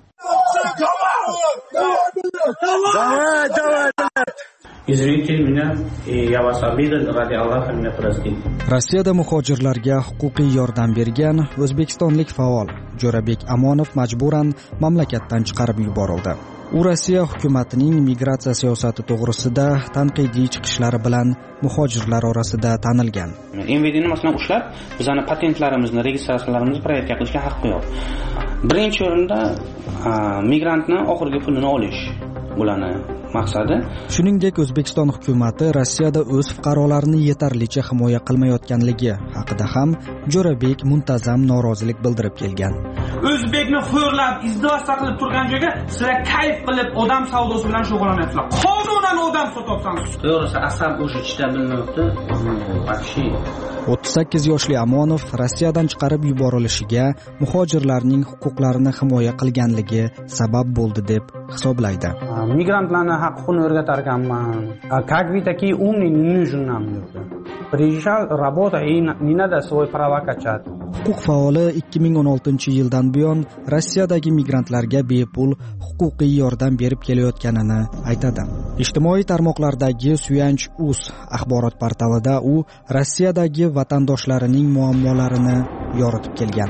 Rossiyada muhojirlarga huquqiy yordam bergan o'zbekistonlik faol Jo'rabek Amonov majburan mamlakatdan chiqarib yuborildi. U Rossiya hukumatining migratsiya siyosati to'g'risida tanqidiy chiqishlari bilan muhojirlar orasida tanilgan. MVDni masalan ushlab, bizning patentlarimizni, registratsiyalarimizni proyektga qilishga haqqi yo'q. Birinchi o'rinda migrantni oxirgi pulini olish ularni maqsadi. Shuningdek, O'zbekiston hukumati Rossiyada o'z fuqarolarini yetarlicha himoya qilmayotganligi haqida ham Jo'rabek muntazam norozilik bildirib kelgan. O'zbekni xo'rlab, izdosat qilib turgan joyga sizlar kayf qilib odam savdosi bilan shug'ullanyapsizlar. Qonunan odam sotyapsiz. To'g'risi, asab o'sha ichda bilmayapti. Вообще 38 yoshli Amonov Rossiyadan chiqarib yuborilishiga muhojirlarning huquqlarini himoya qilganligi sabab bo'ldi deb hisoblaydi. Migrantlarning haqqini o'rgatar ekanman. Как вы такие умные, не нужны нам. Приезжал, работал и не надо свой права качать. Huquq faoli 2016-yildan buyon Rossiyadagi migrantlarga bepul huquqiy yordam berib kelayotganini aytadi. Ijtimoiy tarmoqlardagi Suyanch.uz axborot portalida u Rossiyadagi vatandoshlarining muammolarini yoritib kelgan.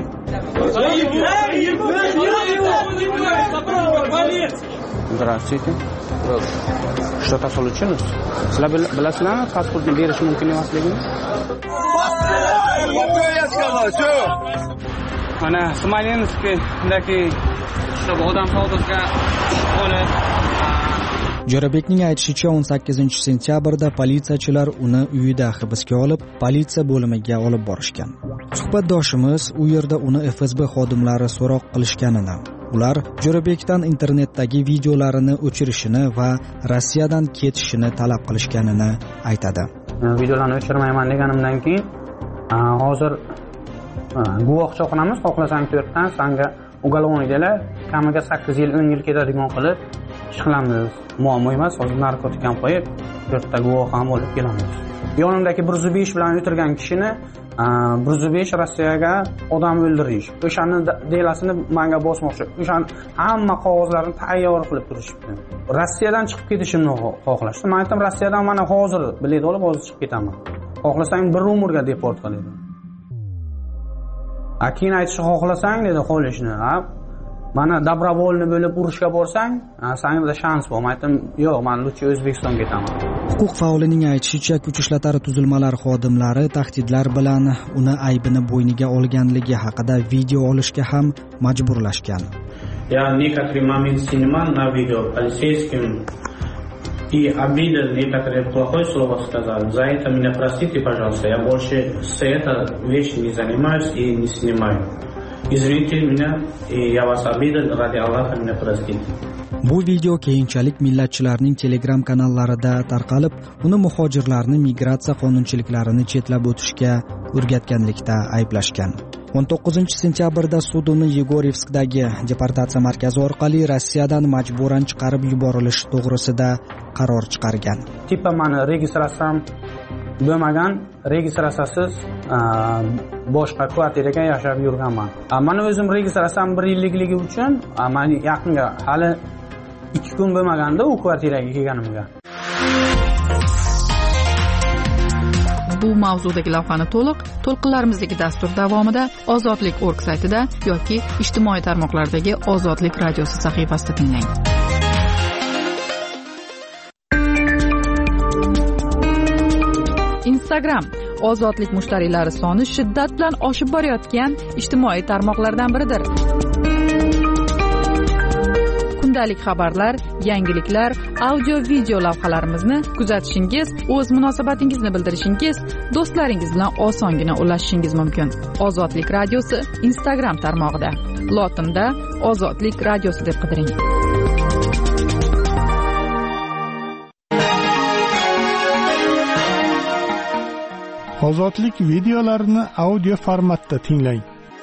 Здравствуйте. Что-то случилось? Sizlar bilasizlarmi pasportni berish mumkin emasligini? Mana Smolenskdagi odam savdosiga olib Jo'rabekning aytishicha 18-sentyabrda politsiyachilar uni uyida hibsga olib, politsiya bo'limiga olib borishgan. Suhbatdoshimiz u yerda uni FSB xodimlari so'roq qilishganini, ular Jo'rabekdan internetdagi videolarini o'chirishini va Rossiyadan ketishini talab qilishganini aytadi. Videolarni o'chirmayman deganimdan keyin hozir guvohcha qilamiz, xohlasang 4 dan senga uголовныйdalar kamiga 8 yil 10 yil ketadigan qilib chiqilamiz. Muammo emas, hozir narkotik ham qo'yib 4 ta guvoh ham olib kelamiz. Yonimdagi 105 bilan o'tirgan kishini 105 Rossiyaga odam o'ldirish. O'shani delasini menga bosmoqchi. O'shan hamma qog'ozlarni tayyor qilib turishibdi. Rossiyadan chiqib ketishimni xohlashdi. Men aytdim, Rossiyadan mana hozir bilet olib hozir chiqib ketaman. Xohlasang bir umrga deport qil dedi. Keyin aytishni xohlasang dedi qolishni. Mana добровольно bo'lib urushga borsang, senga shans bor. Men aytdim, yo'q, men lutchi O'zbekistonga ketaman. Huquq faolining aytishicha, kuch ishlatar tuzilmalar xodimlari tahdidlar bilan uni aybini bo'yniga olganligi haqida video olishga ham majburlashgan. Я некоторый момент снимал на видео полицейским и обидел, некоторые плохое слово сказал. За это меня простите, пожалуйста. Я больше с этой вещью не занимаюсь и не снимаю. Извините меня, и я вас обидел, ради Аллаха меня простите. Bu video keyinchalik millatchilarning Telegram kanallarida tarqalib, uni muhojirlarni migratsiya qonunchiliklarini chetlab o'tishga o'rgatganlikda ayblashgan. 19-sentyabrda sud uni Yegorevskdagi deportatsiya markazi orqali Rossiyadan majburan chiqarib yuborilishi to'g'risida qaror chiqargan. Tipa mani registratsiyam bo'lmagan, registratsiyasiz boshqa kvartirada yashab yurganman. Mana o'zim registratsiyam 1 yillikligi uchun men yaqinga hali 2 kun bo'lmaganda u kvartiraga kelganimga. Bu mavzudagi lavhani to'lqinlarimizdagi dastur davomida ozodlik.org saytida yoki ijtimoiy tarmoqlardagi Ozodlik radiosi sahifasida tinglang. Instagram ozodlik mushtariylari soni shiddat bilan oshib borayotgan ijtimoiy tarmoqlardan biridir. Kundalik xabarlar, yangiliklar, audio-video lavhalarimizni kuzatishingiz, o'z munosabatingizni bildirishingiz, do'stlaringiz bilan osongina ulashishingiz mumkin. Ozodlik radiosi Instagram tarmog'ida. Lotinda Ozodlik radiosi deb qidiring. Ozodlik videolarini audio formatda tinglang.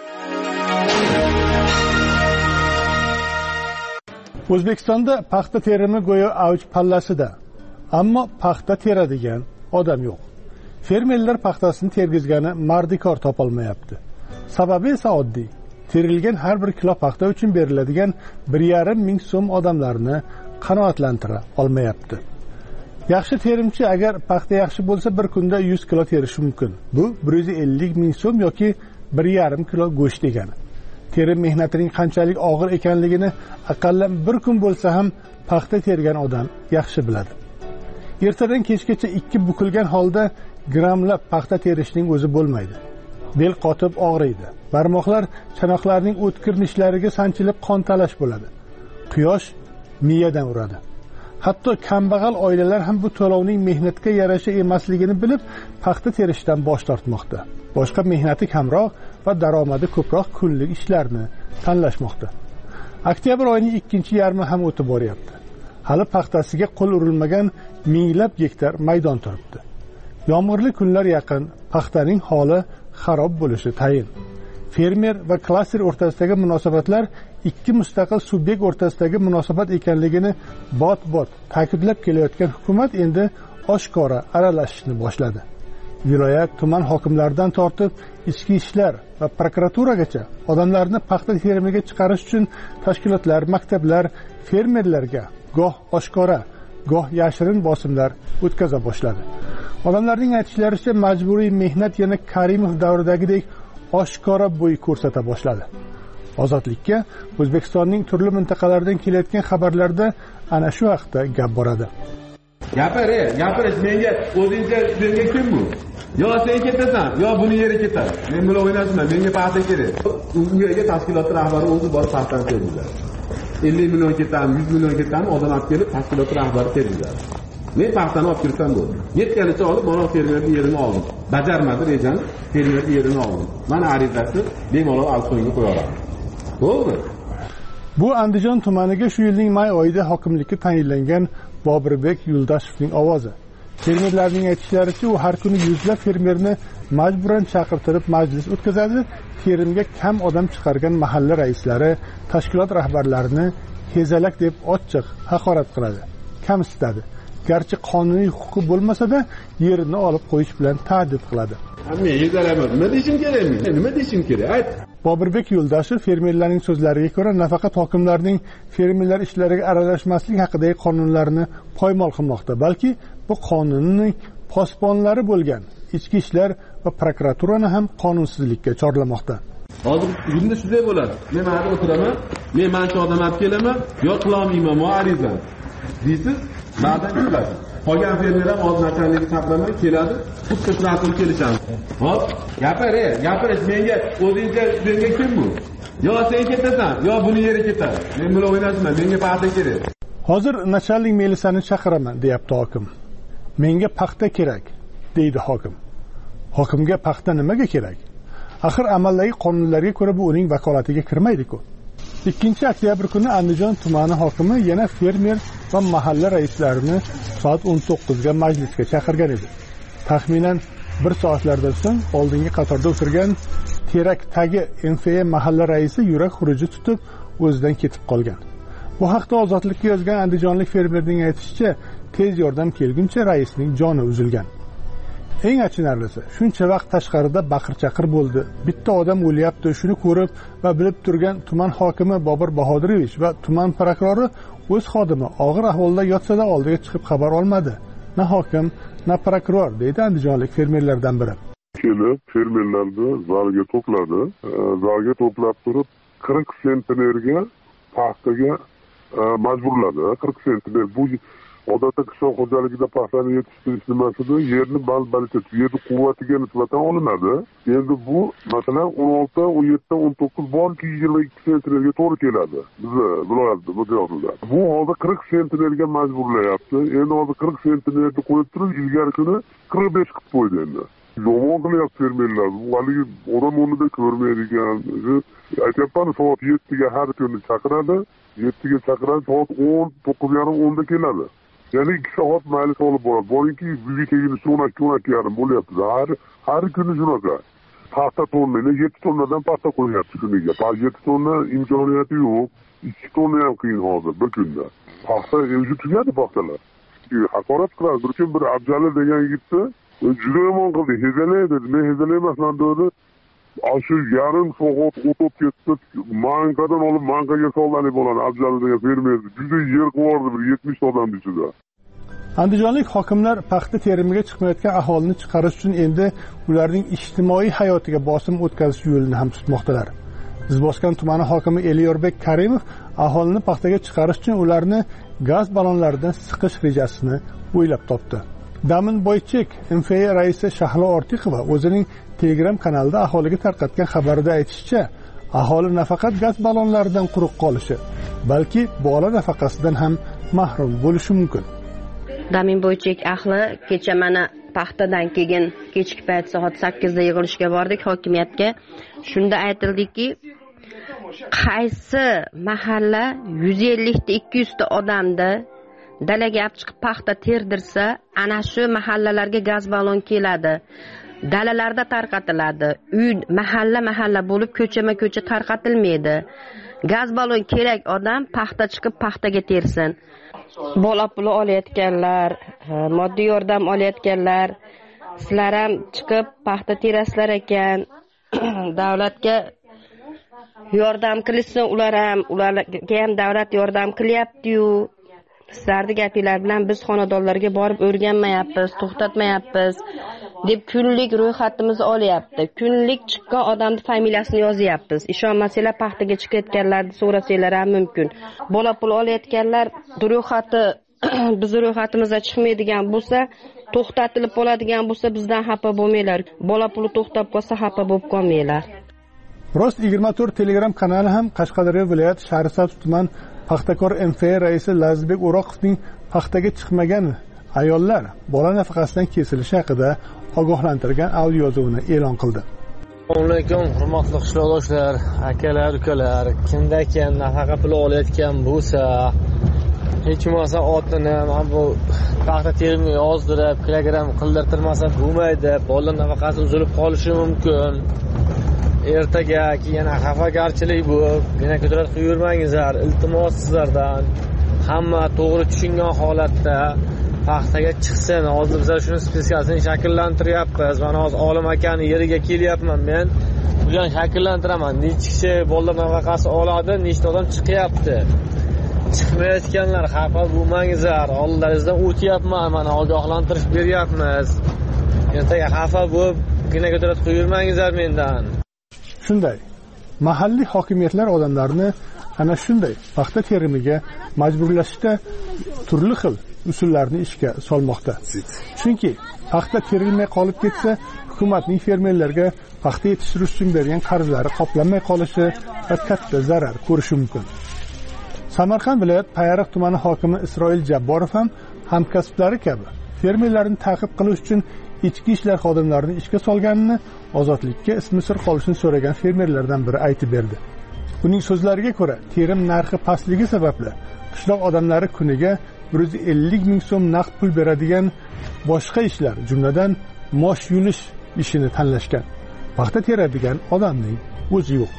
O'zbekistonda paxta terimi go'yo avj pallasida, ammo paxta teradigan odam yo'q. Fermerlar paxtasini tergizgani mardikor topolmayapti. Sababi esa oddiy. Terilgan har bir kilo paxta uchun beriladigan 1,5 ming so'm odamlarni qanoatlantira olmayapti. Yaxshi terimchi agar paxta yaxshi bo'lsa bir kunda 100 kilo terishi mumkin. Bu 150 ming so'm yoki 1,5 kilo go'sht degani. Terim mehnatining qanchalik og'ir ekanligini aqallan bir kun bo'lsa ham paxta tergan odam yaxshi biladi. Ertadan kechgacha 2 bukilgan holda grammlab paxta terishning o'zi bo'lmaydi. Bel qotib og'riydi. Barmoqlar chanoqlarning o'tkir nishlariga sanchilib qon talash bo'ladi. Quyosh miyadan uradi. Hatto kambag'al oilalar ham bu to'lovning mehnatga yarasha emasligini bilib paxta terishdan bosh tortmoqda. Boshqa mehnati kamroq va daromadi ko'proq kunlik ishlarni tanlashmoqda. Oktyabr oyining 2-yarmi ham o'tib boryapti. Hali paxtasiga qo'l urilmagan minglab gektar maydon turibdi. Yomg'irli kunlar yaqin, paxtaning holi xarob bo'lishi tayin. Fermer va klaster o'rtasidagi munosabatlar ikki mustaqil subyekt o'rtasidagi munosabat ekanligini bot-bot ta'kidlab kelayotgan hukumat endi oshkora aralashishni boshladi. Viloyat, tuman hokimlaridan tortib ichki ishlar va prokuraturagacha odamlarni paxta terimiga chiqarish uchun tashkilotlar, maktablar fermerlarga goh oshkora, goh yashirin bosimlar o'tkaza boshladi. Odamlarning aytishlaricha majburiy mehnat yana Karimov davridagidek oshkora bo'y ko'rsata boshladi. Ozodlikka O'zbekistonning turli mintaqalaridan kelayotgan xabarlarda ana shu haqda gap boradi. Gapirish menga o'zingcha menga kim bu? Yo sen ketasan, yo buni yeri ketadi. Men bilan o'ynashma, menga paxta kerak. Unga tashkilot rahbari o'zi borib paxtani tergizadi. 50 million ketadi, 100 million ketadi, odam olib kelib tashkilot rahbari tergizadi. Men paxtani olib kirsam bo'ldi. Yetganicha olib mana fermerning yerini oldim. Bajarmadi rejani, fermerning yerini oldim. Mana arizasi bemalol auksionga qo'yaman. Bo'ldi. Bu Andijon tumaniga shu yilning may oyida hokimlikka tayinlangan Bobirbek Yuldashevning ovozi. Fermerlarning aytishlaricha, u har kuni yuzlab fermerni majburan chaqirtirib majlis o'tkazadi, terimga kam odam chiqargan mahalla raislari, tashkilot rahbarlarini hezalak deb ochiq haqorat qiladi, kamsitadi. Garchi qonuniy huquqi bo'lmasa-da, yerini olib qo'yish bilan ta'did qiladi. Men hezalaman, nima deyishim kerak men? Nima deyishim kerak? Ayt. Bobirbek Yuldashev fermerlarning so'zlariga ko'ra, nafaqat hokimlarning fermerlar ishlariga aralashmaslik haqidagi qonunlarni poymol qilmoqda, balki bu qonunning posbonlari bo'lgan ichki ishlar va prokuraturani ham qonunsizlikka chorlamoqda. Hozir bunda shunday bo'ladi. Men mana o'tiraman, men mancha odam olib kelaman, yo qilolmayman, mo arizam. Deysiz, ba'dan keladi. Qolgan fermerlar o'z narsalarini chaqiraman, keladi, xuddi shunaqa kelishamiz. Hop, gapirish menga o'zingcha menga kim bu? Yo sen ketasan, yo buni yeri ketadi. Men bilan o'ynashma, menga paxta kerak. Hozir nachalnik melisani chaqiraman, deyapti hokim. Menga paxta kerak, deydi hokim. Hokimga paxta nimaga kerak? Axir amaldagi qonunlarga ko'ra bu uning vakolatiga kirmaydi-ku. 2-oktyabr kuni Andijon tumani hokimi yana fermer va mahalla raislarini soat 19 ga majlisga chaqirgan edi. Taxminan 1 soatlardan so'ng oldingi qatorda o'tirgan terakdagi MFA mahalla raisi yurak xuruji tutib o'zidan ketib qolgan. Bu haqda Ozodlikka yozgan andijonlik fermerning aytishicha, tez yordam kelguncha raisning joni uzilgan. Eng achinarlisi, shuncha vaqt tashqarida baqir-chaqir bo'ldi. Bitta odam o'lyapti, shuni ko'rib va bilib turgan tuman hokimi Bobur Bahodirovich va tuman prokurori o'z xodimi og'ir ahvolda yotsa-da oldiga chiqib xabar olmadi. Na hokim, na prokuror, deydi andijonlik fermerlardan biri. Kelib, fermerlarni zalga to'pladi. Zalga to'plab turib 40 sentnerga paxtaga majburladi. 40 sentner bu odatda qishloq xo'jaligida paxtani yetishtirish nimasida yerni balbalicha, yerni quvvatiga nisbatan olinadi. Endi bu masalan 16, 17, 19 borki 22 sentnerga to'g'ri keladi. Bizni viloyatda bu joyda. Bu holda 40 sentnerga majburlayapti. Endi hozir 40 sentnerni qo'yib turib, ilgari kuni 45 qilib qo'ydi endi. Yomon qilyapti fermerlar. Bu haligi odam o'rnida ko'rmaydigan. Aytyapman, soat 7 ga har kuni chaqiradi. 7 ga chaqiradi, soat 10, 9:30, 10 da keladi. Ya'ni 2 soat mayli olib boradi. Boringki, uyga kelgunicha 12:30 bo'lyapti. Har kuni shunaqa. Paxta tonnani 7 tonnadan paxta qo'yapti kuniga. 7 tonna imkoniyati yo'q. 2 tonna ham qiyin hozir bir kunda. Paxta o'zi tugadi paxtalar. Haqorat qiladi. Bir kun bir Abjali degan yigitni juda yomon qildi. Hezalay dedi. Men hezalay emasman dedi. Shu yarim soat o'tib ketdi. Mankadan olib mankaga solani bo'ladi. Abjali degan fermer juda yer qildi, bir 70 odam ichida. Andijonlik hokimlar paxta terimiga chiqmayotgan aholini chiqarish uchun endi ularning ijtimoiy hayotiga bosim o'tkazish yo'lini ham tutmoqdalar. Izboskan tumani hokimi Elyorbek Karimov aholini paxtaga chiqarish uchun ularni gaz ballonlaridan siqish rejasini o'ylab topdi. Damin Boychek MFA raisi Shahlo Ortiqova o'zining Telegram kanalida aholiga tarqatgan xabarida aytishicha, aholi nafaqat gaz ballonlaridan quruq qolishi, balki bola nafaqasidan ham mahrum bo'lishi mumkin. Damin Boychek ahli kecha mana paxtadan keyin kechki payt soat 8 da yig'ilishga bordik hokimiyatga. Shunda aytildiki, qaysi mahalla 150 ta 200 ta odamni dalaga olib chiqib paxta terdirsa, ana shu mahallalarga gaz ballon keladi. Dalalarda tarqatiladi. Uy mahalla bo'lib ko'chama-ko'cha tarqatilmaydi. Gaz ballon kerak odam paxta chiqib paxtaga tersin. Bola puli olayotganlar, moddiy yordam olayotganlar, sizlar ham chiqib paxta terasizlar ekan. Davlatga yordam qilsin, ularga ham davlat yordam qilyapti-yu. Sizlarning gapinglar bilan biz xonadonlarga borib o'rganmayapmiz, to'xtatmayapmiz deb kunlik ro'yxatimizni olyapti. Kunlik chiqqan odamning familiyasini yozyapmiz. Ishonmasanglar paxtaga chiqayotganlarni so'rasanglar ham mumkin. Bola pul olayotganlar ro'yxati bizning ro'yxatimizda chiqmaydigan bo'lsa, to'xtatilib qoladigan bo'lsa, bizdan xafa bo'lmanglar. Bola puli to'xtab qolsa xafa bo'lib qolmanglar. Rost 24 Telegram kanali ham Qashqadaryo viloyati Shahrisabz tuman paxtakor MFA raisi Lazizbek O'roqovning paxtaga chiqmagan ayollar bola nafaqasidan kesilishi haqida ogohlantirgan audio yozuvini e'lon qildi. Assalomu alaykum, hurmatli qishloqdoshlar, akalar, ukalar. Kimdakin nafaqa puli olayotgan bo'lsa, hech bo'lmasa otini mana bu paxta terimga yozdirib, kilogramm qildirtirmasa bo'lmaydi. Bola nafaqasi uzilib qolishi mumkin. Ertaga yana xafagarchilik bo'lib, yana ko'tarib qo'yurmangizlar. Iltimos sizlardan hamma to'g'ri tushungan holatda paxtaga chiqsin. Hozir bizlar shuni spetsiyasini shakllantiryapmiz. Mana hozir Olim akani yeriga kelyapman men. Bular shakllantiraman. Necha kishi bolalar nafaqasi oladi, nechta odam chiqyapti. Chiqmayotganlar xafa bo'lmangizlar. Oldlaringizdan o'tyapman, mana ogohlantirish beryapmiz. Ertaga xafa bo'lib, gina ko'tarib qo'yurmangizlar mendan. Shunday, mahalliy hokimiyatlar odamlarni ana shunday paxta terimiga majburlashda turli xil usullarni ishga solmoqda. Chunki paxta terilmay qolib ketsa, hukumatning fermerlarga paxta yetishtirish uchun bergan qarzlari qoplanmay qolishi va katta zarar ko'rishi mumkin. Samarqand viloyat Payariq tumani hokimi Isroil Jabborov ham hamkasblari kabi fermerlarni ta'qib qilish uchun ichki ishlar xodimlarini ishga solganini ozodlikka ismi sir qolishini so'ragan fermerlardan biri aytib berdi. Uning so'zlariga ko'ra, terim narxi pastligi sababli qishloq odamlari kuniga 150 ming so'm naqd pul beradigan boshqa ishlar, jumladan mosh yulish ishini tanlashgan. paxta teradigan odamning o'zi yo'q.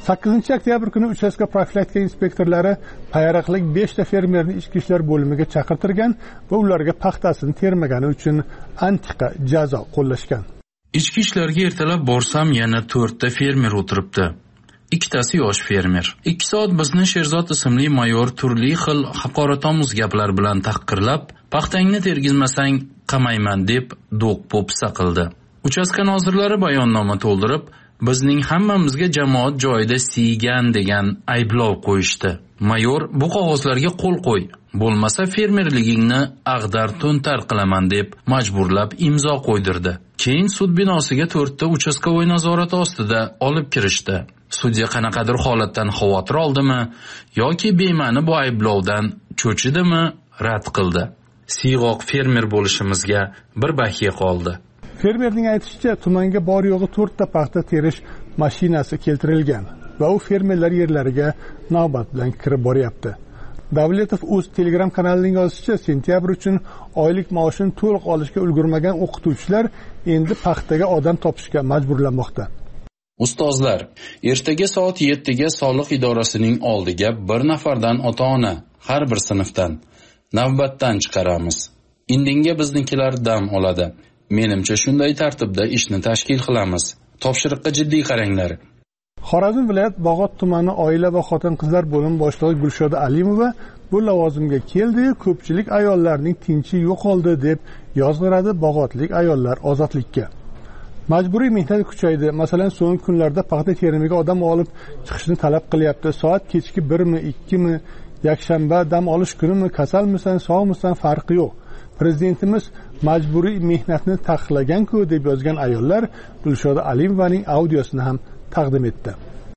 8 oktyabr kuni uchastka profilaktika inspektorlari payariqlik 5 ta fermerni ichki ishlar bo'limiga chaqirtirgan va ularga paxtasini termagani uchun antiqa jazo qo'llashgan. Ichki ishlarga ertalab borsam yana 4 ta fermer o'tiribdi. Ikkitasi yosh fermer. 2 soat bizni Sherzod ismli mayor turli xil haqoratomuz gaplar bilan tahqirlab, paxtangni tergizmasang qamayman deb do'q-po'pisa qildi. Uchastka nozirlari bayonnoma to'ldirib, bizning hammamizga jamoat joyida siygan degan ayblov qo'yishdi. Mayor bu qog'ozlarga qo'l qo'y, bo'lmasa fermerligingni ag'dar to'ntar qilaman deb majburlab imzo qo'ydirdi. Keyin sud binosiga 4 ta uchastkovoy nazorati ostida olib kirishdi. Sudya qanaqadir holatdan xavotir oldimi yoki bema'ni bu ayblovdan cho'chidimi rad qildi. Siyg'oq fermer bo'lishimizga bir bahiya qoldi. Fermerning aytishicha, tumanga bor yo'g'i 4 ta paxta terish mashinasi keltirilgan va u fermerlar yerlariga navbat bilan kirib boryapti. Davletov o'z Telegram kanalining yozishicha, sentyabr uchun oylik maoshini to'liq olishga ulgurmagan o'qituvchilar endi paxtaga odam topishga majburlanmoqda. Ustozlar, ertaga soat 7 ga soliq idorasining oldiga bir nafardan ota-ona har bir sinfdan navbatdan chiqaramiz. Indinga biznikilar dam oladi. Menimcha shunday tartibda ishni tashkil qilamiz. Topshiriqqa jiddiy qaranglar. Xorazm viloyat Bog'ot tumani oila va xotin-qizlar bo'limi boshlig'i Gulshoda Alimova bu lavozimga keldi, ko'pchilik ayollarning tinchi yo'qoldi deb yozg'iradi Bog'otlik ayollar ozodlikka. Majburiy mehnat kuchaydi. Masalan, so'nggi kunlarda paxta terimiga odam olib chiqishni talab qilyapti. Soat kechki 1 mi, 2 mi, yakshanba dam olish kunimi, kasalmisan, sog'misan farqi yo'q. Prezidentimiz majburiy mehnatni taqiqlagan-ku deb yozgan ayollar Gulshoda Alimovaning audiosini ham taqdim etdi.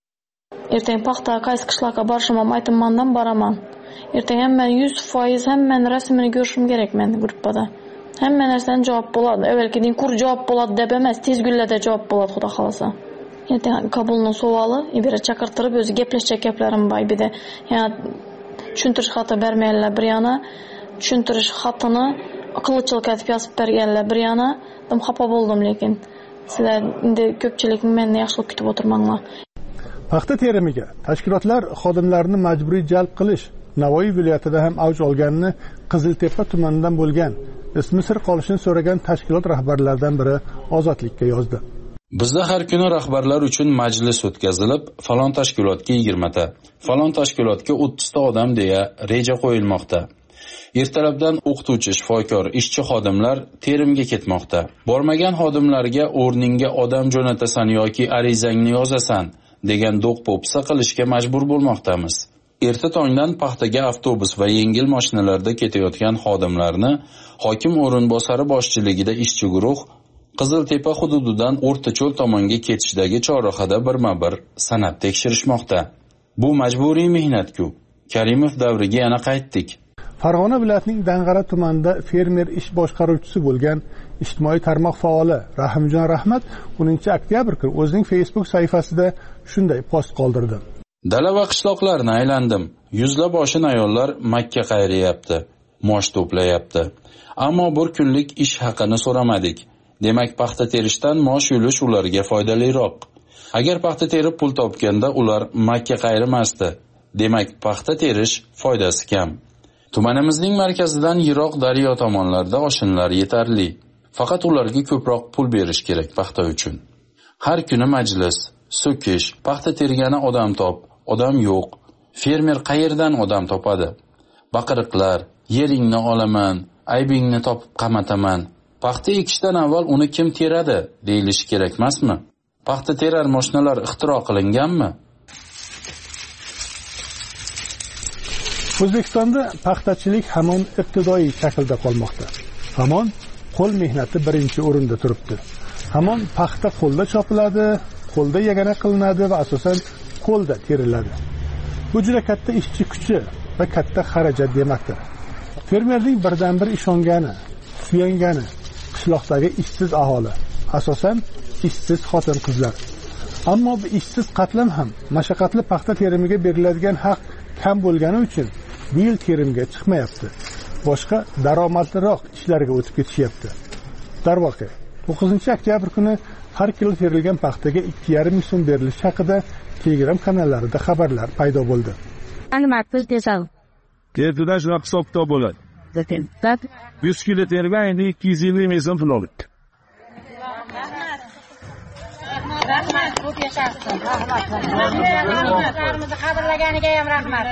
Ertaga paxta qaysi qishloqqa borishim aytmandan boraman. Ertaga hamma 100% hammani rasmini ko'rishim kerak men gruppada. Hamma narsadan javob bo'ladi. Avvalgidek kur javob bo'ladi deb emas, tez kunlarda javob bo'ladi, xudo xolasa. Ertaga qabulning savoli, ibara chaqirtirib o'zi gaplashgan gaplarim bor edi. Yana tushuntirish xati bermaylar bir yana, tushuntirish xatini qilchilik etib yozib berganlar bir yana. Dim xafa bo'ldim, lekin sizlar endi ko'pchilik meni yaxshi kutib o'tirmanglar. Paxta terimiga tashkilotlar xodimlarini majburiy jalb qilish Navoiy viloyatida ham avj olganini Qiziltepa tumanidan bo'lgan ismi sir qolishini so'ragan tashkilot rahbarlaridan biri Ozodlikka yozdi. Bizda har kuni rahbarlar uchun majlis o'tkazilib, falon tashkilotga 20 ta, falon tashkilotga 30 ta odam deya reja qo'yilmoqda. Ertalabdan o'qituvchi, shifokor, ishchi xodimlar terimga ketmoqda. Bormagan xodimlarga o'rningga odam jo'natasan yoki arizangni yozasan degan do'q-po'pisa qilishga majbur bo'lmoqdamiz. Erta tongdan paxtaga avtobus va yengil mashinalarda ketayotgan xodimlarni hokim o'rinbosari boshchiligida ishchi guruh Qiziltepa hududidan O'rtacho'l tomonga ketishdagi chorrahada birma-bir sanab tekshirishmoqda. Bu majburiy mehnat-ku. Karimov davriga yana qaytdik. Farg'ona viloyatining Dang'ara tumanida fermer ish boshqaruvchisi bo'lgan ijtimoiy tarmoq faoli Rahimjon Rahmat 10 oktyabr kuni o'zining Facebook sahifasida shunday post qoldirdi. Dala va qishloqlarni aylandim. Yuzlab oshin ayollar Makka qayrayapti, mosh to'playapti. Ammo bir kunlik ish haqini so'ramadik. Demak, paxta terishdan mosh yulish ularga foydaliroq. Agar paxta terib pul topganda ular Makka qayrimasdi. Demak, paxta terish foydasi kam. Tumanimizning markazidan yiroq daryo tomonlarda oshinlar yetarli. Faqat ularga ko'proq pul berish kerak paxta uchun. Har kuni majlis, so'kish, paxta tergani odam top, odam yo'q. Fermer qayerdan odam topadi? Baqiriqlar, yeringni olaman, aybingni topib qamataman. Paxta ekishdan avval uni kim teradi deyilishi kerak emasmi? Paxta terar mashinalar ixtiro qilinganmi? O'zbekistonda paxtachilik hamon ibtidoiy shaklda qolmoqda. Hamon qo'l mehnati birinchi o'rinda turibdi. Hamon paxta qo'lda chopiladi, qo'lda yagana qilinadi va asosan qo'lda teriladi. Bu juda katta ishchi kuchi va katta xarajat demakdir. Fermerning birdan-bir ishongani, suyangani qishloqdagi ishsiz aholi, asosan ishsiz xotin-qizlar. Ammo bu ishsiz qatlam ham mashaqqatli paxta terimiga beriladigan haq kam bo'lgani uchun bu yil terimga chiqmayapti. Boshqa daromadliroq ishlarga o'tib ketishyapti. Darvoqe, 9 oktyabr kuni har kilo terilgan paxtaga 2,5 ming so'm berilishi haqida Telegram kanallarida xabarlar paydo bo'ldi. Tertuda shunaqa hisob kitob bo'ladi. 100 kilo tergan endi 220 ming so'm pul oladi. Rahmat, ko'p yashashsin. Rahmat. Qadrlaganiga ham rahmat.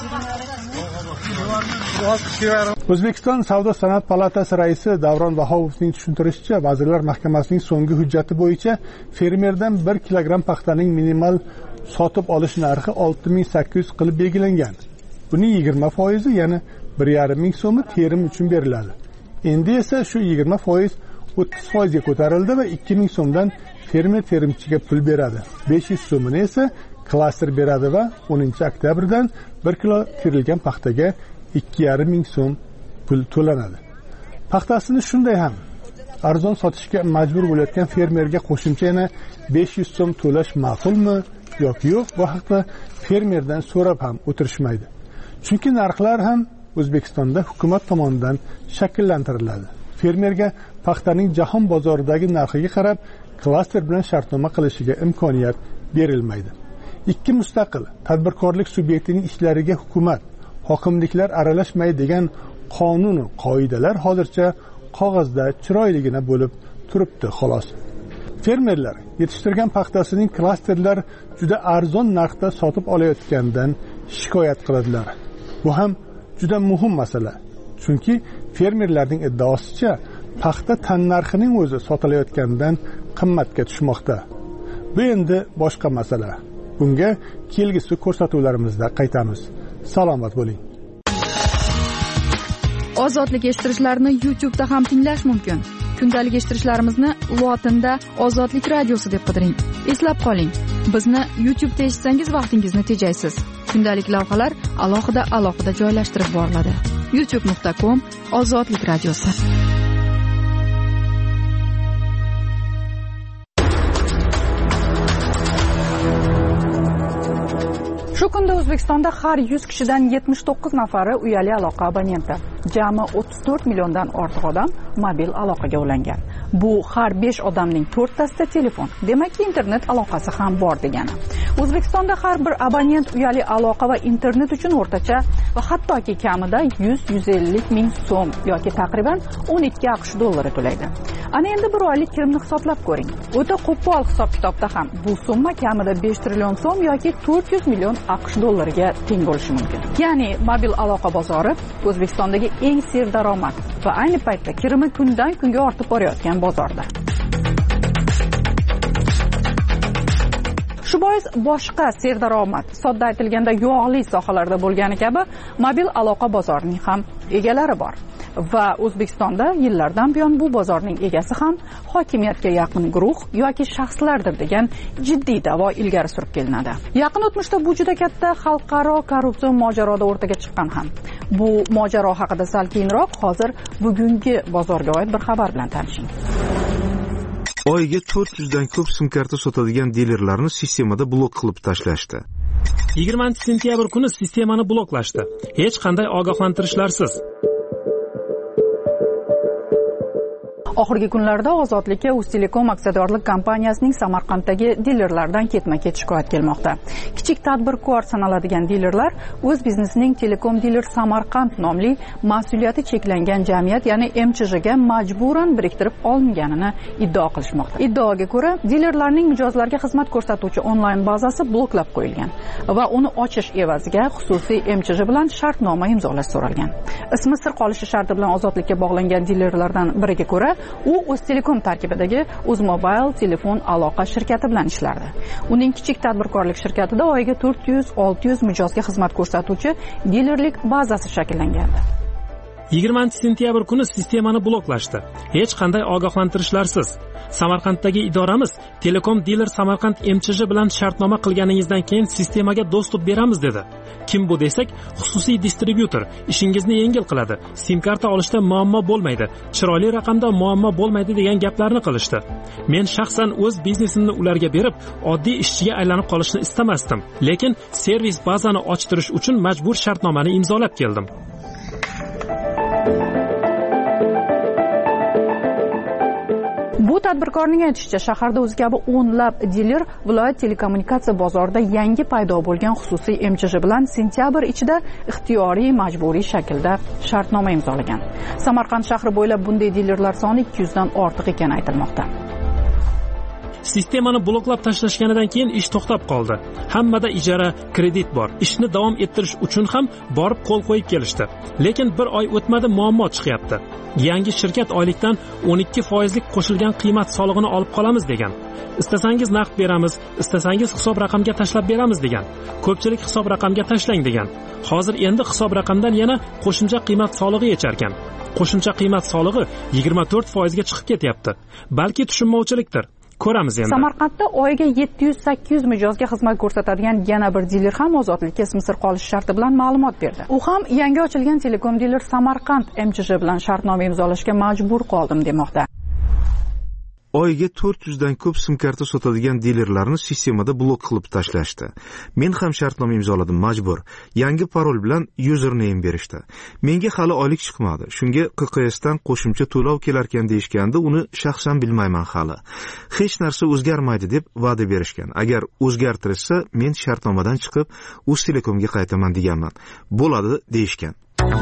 O'zbekiston Savdo-sanoat palatasi raisi Davron Vahovovning tushuntirishicha, Vazirlar Mahkamasining so'nggi hujjati bo'yicha fermerdan 1 kilogramm paxtaning minimal sotib olish narxi 6800 qilib belgilangan. Buning 20%, ya'ni 1,5 ming so'mi terim uchun beriladi. Endi esa shu 20% 30% ga ko'tarildi va 2000 so'mdan fermer terimchiga pul beradi. 500 so'mini esa klaster beradi va 10-oktyabrdan 1 kilo terilgan paxtaga 2,5 ming so'm pul to'lanadi. Paxtasini shunday ham arzon sotishga majbur bo'layotgan fermerga qo'shimcha yana 500 so'm to'lash ma'qulmi yoki yo'q, bu haqda fermerdan so'rab ham o'tirishmaydi. Chunki narxlar ham O'zbekistonda hukumat tomonidan shakllantiriladi. Fermerga paxtaning jahon bozoridagi narxiga qarab klaster bilan shartnoma qilishiga imkoniyat berilmaydi. Ikki mustaqil tadbirkorlik subyektining ishlariga hukumat, hokimliklar aralashmaydi degan qonun va qoidalar hozircha qog'ozda chiroyligina bo'lib turibdi xolos. Fermerlar yetishtirgan paxtasining klasterlar juda arzon narxda sotib olayotganidan shikoyat qiladilar. Bu ham juda muhim masala. Chunki fermerlarning iddaosicha paxta tan narxining o'zi sotilayotganidan qimmatga tushmoqda. Bu endi boshqa masala. Bunga kelgusi ko'rsatuvlarimizda qaytamiz. Salomat bo'ling. Ozodlik eshittirishlarni YouTube'da ham tinglash mumkin. Kundalik eshittirishlarimizni lotinda Ozodlik radiosi deb qidiring. Eslab qoling, bizni YouTube'da eshitsangiz vaqtingizni tejaysiz. Kundalik lavhalar alohida joylashtirib boriladi. youtube.com Ozodlik radiosi. Shu kunda O'zbekistonda har 100 kishidan 79 nafari uyali aloqa abonenti. Jami 34 milliondan ortiq odam mobil aloqaga ulangan. Bu har 5 odamning 4tasida telefon. Demakki, internet aloqasi ham bor degani. O'zbekistonda har bir abonent uyali aloqa va internet uchun o'rtacha va hattoki kamida 100-150 ming so'm yoki taqriban 12 AQSh dollari to'laydi. Ana endi bir oylik kirimni hisoblab ko'ring. O'ta qo'pol hisob-kitobda ham bu summa kamida 5 trillion so'm yoki 400 million AQSh dollariga teng bo'lishi mumkin. Ya'ni mobil aloqa bozori O'zbekistondagi eng serdaromad va ayni paytda kirimi kundan kunga ortib borayotgan bozorda. Shu bois boshqa serdaromad, sodda aytilganda yog'li sohalarda bo'lgani kabi mobil aloqa bozorining ham egalari bor. Va O'zbekistonda yillardan buyon bu bozorning egasi ham hokimiyatga yaqin guruh yoki shaxslardir degan jiddiy da'vo ilgari surib kelinadi. Yaqin o'tmishda bu juda katta xalqaro korrupsiya mojaroda o'rtaga chiqqan ham. Bu mojaro haqida sal keyinroq hozir bugungi bozorga oid bir xabar bilan tanishing. Oyiga 400 dan ko'p sim karta sotadigan dilerlarni sistemada blok qilib tashlashdi. 20-sentyabr kuni sistemani bloklashdi. Hech qanday ogohlantirishlarsiz. Oxirgi kunlarda Ozodlikka Uztelekom aksiyadorlik kompaniyasining Samarqanddagi dilerlardan ketma-ket shikoyat kelmoqda. Kichik tadbirkor sanaladigan dilerlar o'z biznesining Telekom Dealer Samarqand nomli mas'uliyati cheklangan jamiyat, ya'ni MCHga majburan biriktirib olinganini iddao qilishmoqda. Iddaoga ko'ra, dilerlarning mijozlarga xizmat ko'rsatuvchi onlayn bazasi bloklab qo'yilgan va uni ochish evaziga xususiy MCH bilan shartnoma imzolash so'ralgan. Ismi sir qolishi sharti bilan Ozodlikka bog'langan dilerlardan biriga ko'ra, u Uztelekom tarkibidagi Uzmobile telefon aloqa shirkati bilan ishlardi. Uning kichik tadbirkorlik shirkatida oyiga 400-600 mijozga xizmat ko'rsatuvchi dilerlik bazasi shakllangandi. 20-sentyabr kuni sistemani bloklashdi. Hech qanday ogohlantirishlarsiz. Samarqanddagi idoramiz Telekom Dealer Samarqand MCH bilan shartnoma qilganingizdan keyin sistemaga dostуп beramiz dedi. Kim bu desak, xususiy distribyutor ishingizni yengil qiladi. Sim karta olishda muammo bo'lmaydi, chiroyli raqamda muammo bo'lmaydi degan gaplarni qilishdi. Men shaxsan o'z biznesimni ularga berib, oddiy ishchiga aylanib qolishni istamasdim, lekin servis bazani ochtirish uchun majbur shartnomani imzolab keldim. Bu tadbirkorning aytishicha, shaharda o'zi kabi o'nlab diler viloyat telekommunikatsiya bozorida yangi paydo bo'lgan xususiy MChJ bilan sentyabr ichida ixtiyoriy majburiy shaklda shartnoma imzolagan. Samarqand shahri bo'ylab bunday dilerlar soni 200 dan ortiq ekani aytilmoqda. Sistemani bloklab tashlashganidan keyin ish to'xtab qoldi. Hammada ijara, kredit bor. Ishni davom ettirish uchun ham borib qo'l qo'yib kelishdi. Lekin bir oy o'tmadi, muammo chiqyapti. Yangi shirkat oylikdan 12% qo'shilgan qiymat solig'ini olib qolamiz degan. Istasangiz naqd beramiz, istasangiz hisob raqamga tashlab beramiz degan. Ko'pchilik hisob raqamga tashlang degan. Hozir endi hisob raqamdan yana qo'shimcha qiymat solig'i yecharkan. Qo'shimcha qiymat solig'i 24% ga chiqib ketyapti. Balki tushunmovchilikdir. Ko'ramiz endi. Samarqandda oyiga 700-800 mijozga xizmat ko'rsatadigan yana bir diler ham ozodlikka ismi qolish sharti bilan ma'lumot berdi. U ham yangi ochilgan Telekom diler Samarqand MChJ bilan shartnoma imzolashga majbur qoldim demoqda. Oyiga 400 dan ko'p sim karta sotadigan dilerlarni sistemada blok qilib tashlashdi. Men ham shartnoma imzoladim, majbur. Yangi parol bilan username berishdi. Menga hali oylik chiqmadi. Shunga QQS dan qo'shimcha to'lov kelar ekan deyishganda, uni shaxsan bilmayman hali. Hech narsa o'zgarmaydi deb va'da berishgan. Agar o'zgartirsa, men shartnomadan chiqib, Uztelekomga qaytaman deganman. Bo'ladi deyishgan.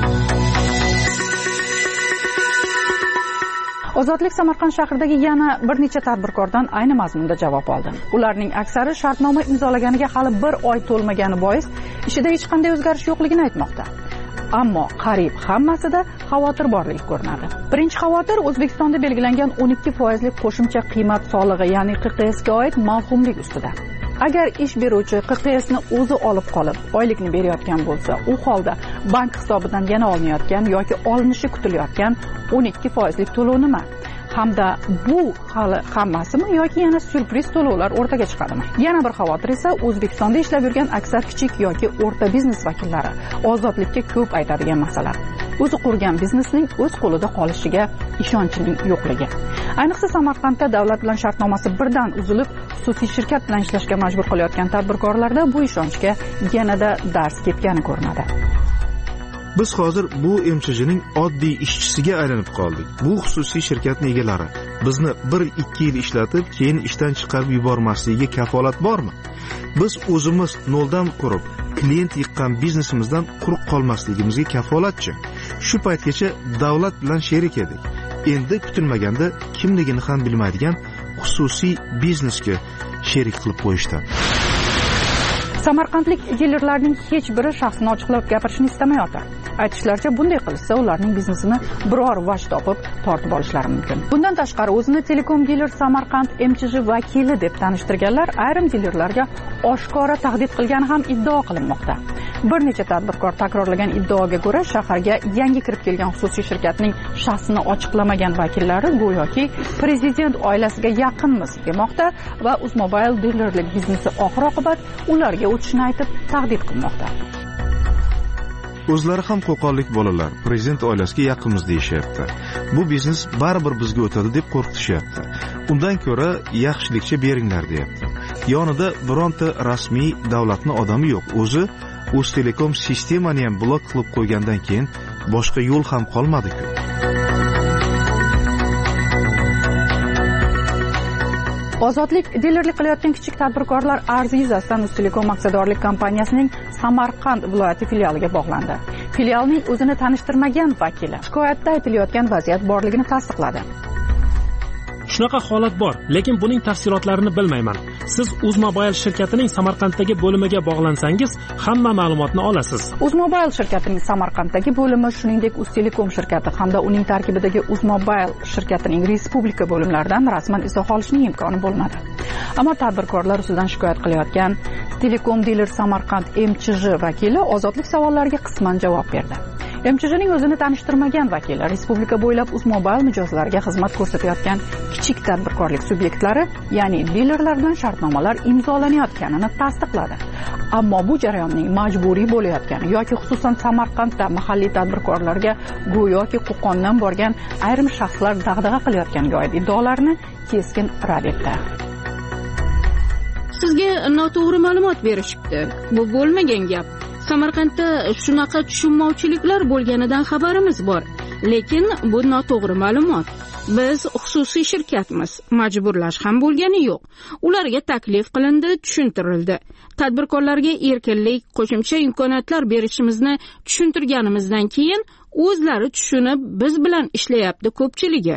Ozodlik Samarqand shahridagi yana bir necha tadbirkordan ayni mazmunda javob oldi. Ularning aksari shartnoma imzolaganiga hali bir oy to'lmagani bois ishida hech qanday o'zgarish yo'qligini aytmoqda. Ammo qariyb hammasida xavotir borligi ko'rinadi. Birinchi xavotir O'zbekistonda belgilangan 12% qo'shimcha qiymat solig'i, ya'ni QQS ga oid mavhumlik ustida. Agar ish beruvchi QQS ni o'zi olib qolib, oylikni berayotgan bo'lsa, u holda bank hisobidan yana olinayotgan yoki olinishi kutilayotgan 12% to'lov nima? Hamda bu hali hammasimi yoki yana syurpriz to'lovlar o'rtaga chiqadimi? Yana bir xavotir esa O'zbekistonda ishlab yurgan aksar kichik yoki o'rta biznes vakillari ozodlikka ko'p aytadigan masala. O'zi qurgan biznesning o'z qo'lida qolishiga ishonchning yo'qligi. Ayniqsa Samarqandda davlat bilan shartnomasi birdan uzilib, xususiy shirkat bilan ishlashga majbur qilayotgan tadbirkorlarda bu ishonchga yanada dars ketgani ko'rinadi. Biz hozir bu MChJning oddiy ishchisiga aylanib qoldik. Bu xususiy shirkatning egalari bizni 1-2 yil ishlatib, keyin ishdan chiqarib yubormasligiga kafolat bormi? Biz o'zimiz noldan qurib, klient yiqqan biznesimizdan quruq qolmasligimizga kafolatchi. Shu paytgacha davlat bilan sherik edik. Endi kutilmaganda kimligini ham bilmaydigan xususiy biznesga sherik qilib qo'yishdi. Samarqandlik dilerlarning hech biri shaxsini ochiqlab gapirishni istamayotir. Aytishlaricha, bunday qilishsa ularning biznesini biror vaj topib tortib olishlari mumkin. Bundan tashqari o'zini Telekom diler Samarqand MChJ vakili deb tanishtirganlar ayrim dilerlarga oshkora tahdid qilgani ham iddao qilinmoqda. Bir necha tadbirkor takrorlagan iddaoga ko'ra, shaharga yangi kirib kelgan xususiy shirkatning shaxsini ochiqlamagan vakillari go'yoki prezident oilasiga yaqinmiz demoqda va Uzmobile dilerlik biznesi oxir-oqibat ularga o'tishni aytib tahdid qilmoqda. O'zlari ham qo'qonlik bolalar prezident oilasiga yaqinmiz deyishyapti. Bu biznes baribir bizga o'tadi deb qo'rqitishyapti. Undan ko'ra yaxshilikcha beringlar deyapti. Yonida bironta rasmiy davlatning odami yo'q. O'zi Uztelekom sistemani ham blok qilib qo'ygandan keyin boshqa yo'l ham qolmadi-ku. Ozodlik dilerlik qilayotgan kichik tadbirkorlar arzi yuzasidan Uztelekom aksiyadorlik kompaniyasining Samarqand viloyati filialiga bog'landi. Filialning o'zini tanishtirmagan vakili shikoyatda aytilayotgan vaziyat borligini tasdiqladi. Shunaqa holat bor, lekin buning tafsilotlarini bilmayman. Siz Uzmobile shirkatining Samarqanddagi bo'limiga bog'lansangiz, hamma ma'lumotni olasiz. Uzmobile shirkatining Samarqanddagi bo'limi, shuningdek Uztelekom shirkati hamda uning tarkibidagi Uzmobile shirkatining respublika bo'limlaridan rasman izoh olishning imkoni bo'lmadi. Ammo tadbirkorlar ustidan shikoyat qilayotgan Telekom diler Samarqand MChJ vakili ozodlik savollariga qisman javob berdi. MChJning o'zini tanishtirmagan vakili respublika bo'ylab Uzmobile mijozlariga xizmat ko'rsatayotgan kichik tadbirkorlik subyektlari, ya'ni dilerlar bilan shartnomalar imzolanayotganini tasdiqladi. Ammo bu jarayonning majburiy bo'layotgani yoki xususan Samarqandda mahalliy tadbirkorlarga go'yoki Qo'qondan borgan ayrim shaxslar dag'dag'a qilayotganiga oid iddaolarni keskin rad etdi. Sizga noto'g'ri ma'lumot berishibdi. Bu bo'lmagan gap. Samarqandda shunaqa tushunmovchiliklar bo'lganidan xabarimiz bor, lekin bu noto'g'ri ma'lumot. Biz xususiy shirkatmiz, majburlash ham bo'lgani yo'q. Ularga taklif qilindi, tushuntirildi. Tadbirkorlarga erkinlik, qo'shimcha imkoniyatlar berishimizni tushuntirganimizdan keyin o'zlari tushunib, biz bilan ishlayapti ko'pchiligi.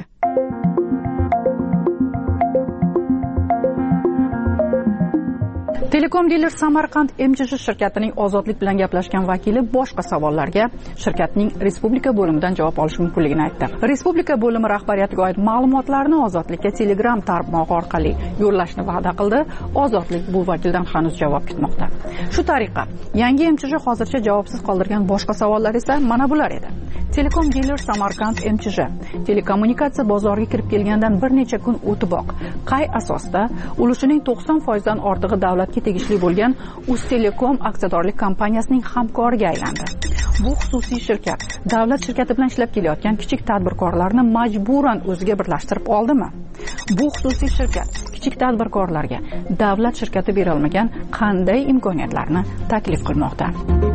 Telekom Dealer Samarqand MCH shirkatining ozodlik bilan gaplashgan vakili boshqa savollarga shirkatning respublika bo'limidan javob olish mumkinligini aytdi. Respublika bo'limi rahbariyatiga oid ma'lumotlarni ozodlikka Telegram tarmog'i orqali yo'llashni va'da qildi. Ozodlik bu vakildan hanuz javob kutmoqda. Shu tariqa yangi MCH hozircha javobsiz qoldirgan boshqa savollar esa mana bular edi. Telekom Dealer Samarqand MCH telekommunikatsiya bozoriga kirib kelgandan bir necha kun o'tiboq qay asosda ulushining 90% dan ortig'i davlatga tegishli bo'lgan Uztelekom aksiyadorlik kompaniyasining hamkoriga aylandi. Bu xususiy shirkat davlat shirkati bilan ishlab kelayotgan kichik tadbirkorlarni majburan o'ziga birlashtirib oldimi? Bu xususiy shirkat kichik tadbirkorlarga davlat shirkati bera olmagan qanday imkoniyatlarni taklif qilmoqda?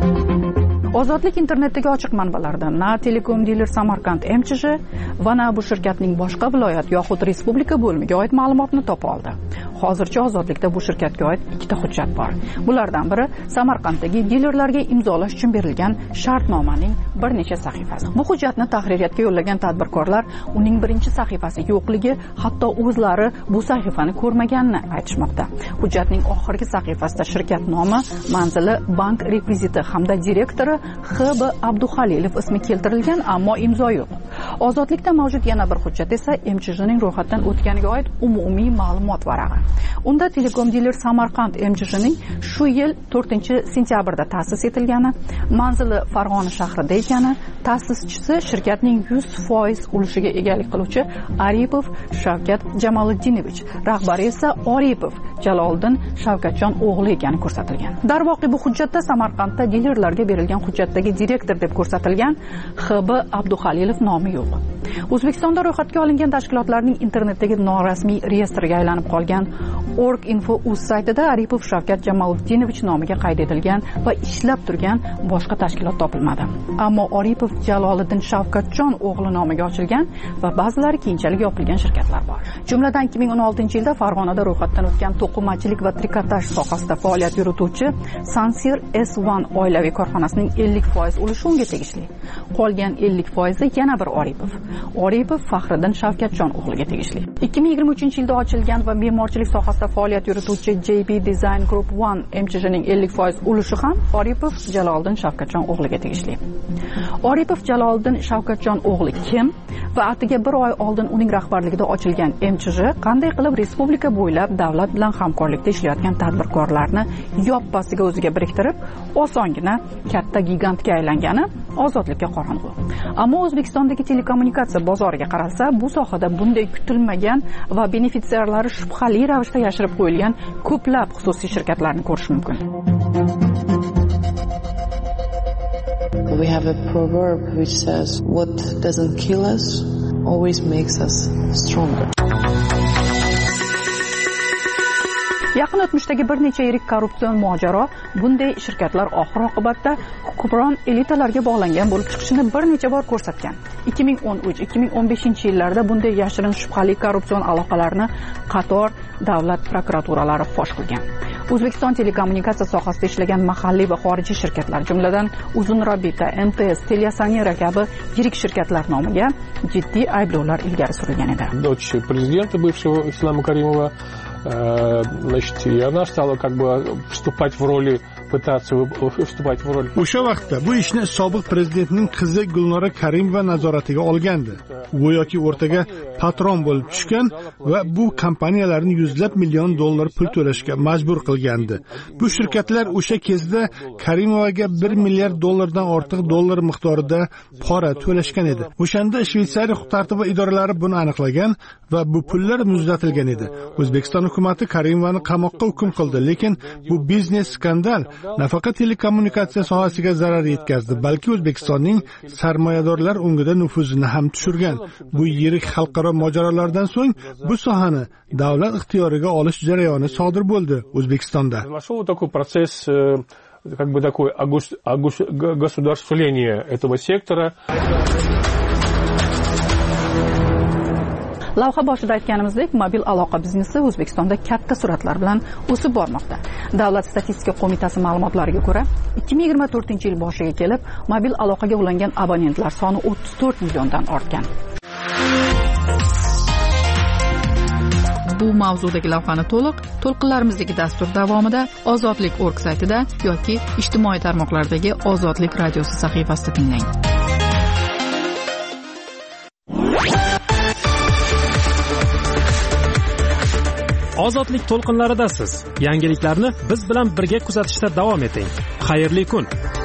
Ozodlik internetdagi ochiq manbalardan na Telekom Dealer Samarqand MCH va na bu shirkatning boshqa viloyat yoxud respublika bo'limiga oid ma'lumotni topa oldi. Hozircha ozodlikda bu shirkatga oid ikkita hujjat bor. Bulardan biri Samarqanddagi dilerlarga imzolash uchun berilgan shartnomaning bir necha sahifasi. Bu hujjatni tahririyatga yo'llagan tadbirkorlar uning birinchi sahifasi yo'qligi, hatto o'zlari bu sahifani ko'rmaganini aytishmoqda. Hujjatning oxirgi sahifasida shirkat nomi, manzili, bank rekviziti hamda direktori X.B. Abduxalilov ismi keltirilgan, ammo imzo yo'q. Ozodlikda mavjud yana bir hujjat esa MCHning ro'yxatdan o'tganiga oid umumiy ma'lumot varag'i. Unda Telekom Dealer Samarqand MCHning shu yil 4-sentyabrda ta'sis etilgani, manzili Farg'ona shahrida ekani, ta'sischisi shirkatning 100% ulushiga egalik qiluvchi Aripov Shavkat Jamoliddinovich, rahbari esa Oripov Jaloliddin Shavkatjon o'g'li ekani ko'rsatilgan. Darvoqe bu hujjatda Samarqandda dilerlarga berilgan hujjatdagi direktor deb ko'rsatilgan X.B. Abduxalilov nomi yo'q. O'zbekistonda ro'yxatga olingan tashkilotlarning internetdagi norasmiy reyestriga aylanib qolgan Org.info.uz saytida Aripov Shavkat Jamoliddinovich nomiga qayd etilgan va ishlab turgan boshqa tashkilot topilmadi. Ammo Oripov Jaloliddin Shavkatjon o'g'li nomiga ochilgan va ba'zilari keyinchalik yopilgan shirkatlar bor. Jumladan 2016-yilda Farg'onada ro'yxatdan o'tgan to'qimachilik va trikotaj sohasida faoliyat yurituvchi Sansir S1 oilaviy korxonasining 50% ulushi unga tegishli. Qolgan 50% yana bir Oripov Faxriddin Shavkatjon o'g'liga tegishli. 2023-yilda ochilgan va me'morchilik sohasida faoliyat yurituvchi JB Design Group 1 MCHning 50% ulushi ham Oripov Jaloliddin Shavkatjon o'g'liga tegishli. Oripov Jaloliddin Shavkatjon o'g'li kim va atiga bir oy oldin uning rahbarligida ochilgan MCH qanday qilib respublika bo'ylab davlat bilan hamkorlikda ishlayotgan tadbirkorlarni yoppasiga o'ziga biriktirib, osongina katta gigantga aylangani ozodlikka qorong'u. Ammo O'zbekistondagi telekommunikatsiya bozoriga qaralsa, bu sohada bunday kutilmagan va benefitsiarlari shubhali ravishda yashirib qo'yilgan ko'plab xususiy shirkatlarni ko'rish mumkin. We have a proverb which says, what doesn't kill us always makes us stronger. Yaqin o'tmishdagi bir necha yirik korrupsion mojaro bunday shirkatlar oxir-oqibatda hukmron elitalarga bog'langan bo'lib chiqishini bir necha bor ko'rsatgan. 2013-2015 yillarda bunday yashirin shubhali korrupsion aloqalarni qator davlat prokuraturalari fosh qilgan. O'zbekiston telekommunikatsiya sohasida ishlagan mahalliy va xorijiy shirkatlar, jumladan Uzunrabita, MTS, Teliasanera kabi yirik shirkatlar nomiga jiddiy ayblovlar ilgari surilgan edi. Дочь президента бывшего Ислама Каримова, значит, и она стала как бы вступать в роли, пытаться вступать в роль. O'sha vaqtda bu ishni sobiq prezidentning qizi Gulnora Karimova nazoratiga olgandi. Go'yoki o'rtaga patron bo'lib tushgan va bu kompaniyalarni yuzlab million dollar pul to'lashga majbur qilgandi. Bu shirkatlar o'sha kezda Karimovaga 1 milliard dollardan ortiq dollar miqdorida pora to'lashgan edi. O'shanda Shveysariya huquq-tartibot idoralari buni aniqlagan va bu pullar muzlatilgan edi. O'zbekiston hukumati Karimovani qamoqqa hukm qildi, lekin bu biznes skandal nafaqat telekommunikatsiya sohasiga zarar yetkazdi, balki O'zbekistonning sarmoyadorlar o'ngida nufuzini ham tushirgan. Bu yirik xalqaro mojarolardan so'ng bu sohani davlat ixtiyoriga olish jarayoni sodir bo'ldi O'zbekistonda. Нашел такой процесс, как бы такое государствление этого сектора. Lavha boshida aytganimizdek, mobil aloqa biznesi O'zbekistonda katta sur'atlar bilan o'sib bormoqda. Davlat statistika qo'mitasi ma'lumotlariga ko'ra, 2024-yil boshiga kelib, mobil aloqaga ulangan abonentlar soni 34 milliondan ortgan. Bu mavzudagi lavhani to'lqinlarimizdagi dastur davomida ozodlik.org saytida yoki ijtimoiy tarmoqlardagi Ozodlik radiosi sahifasida tinglang. Ozodlik to'lqinlaridasiz. Yangiliklarni biz bilan birga kuzatishda davom eting. Xayrli kun.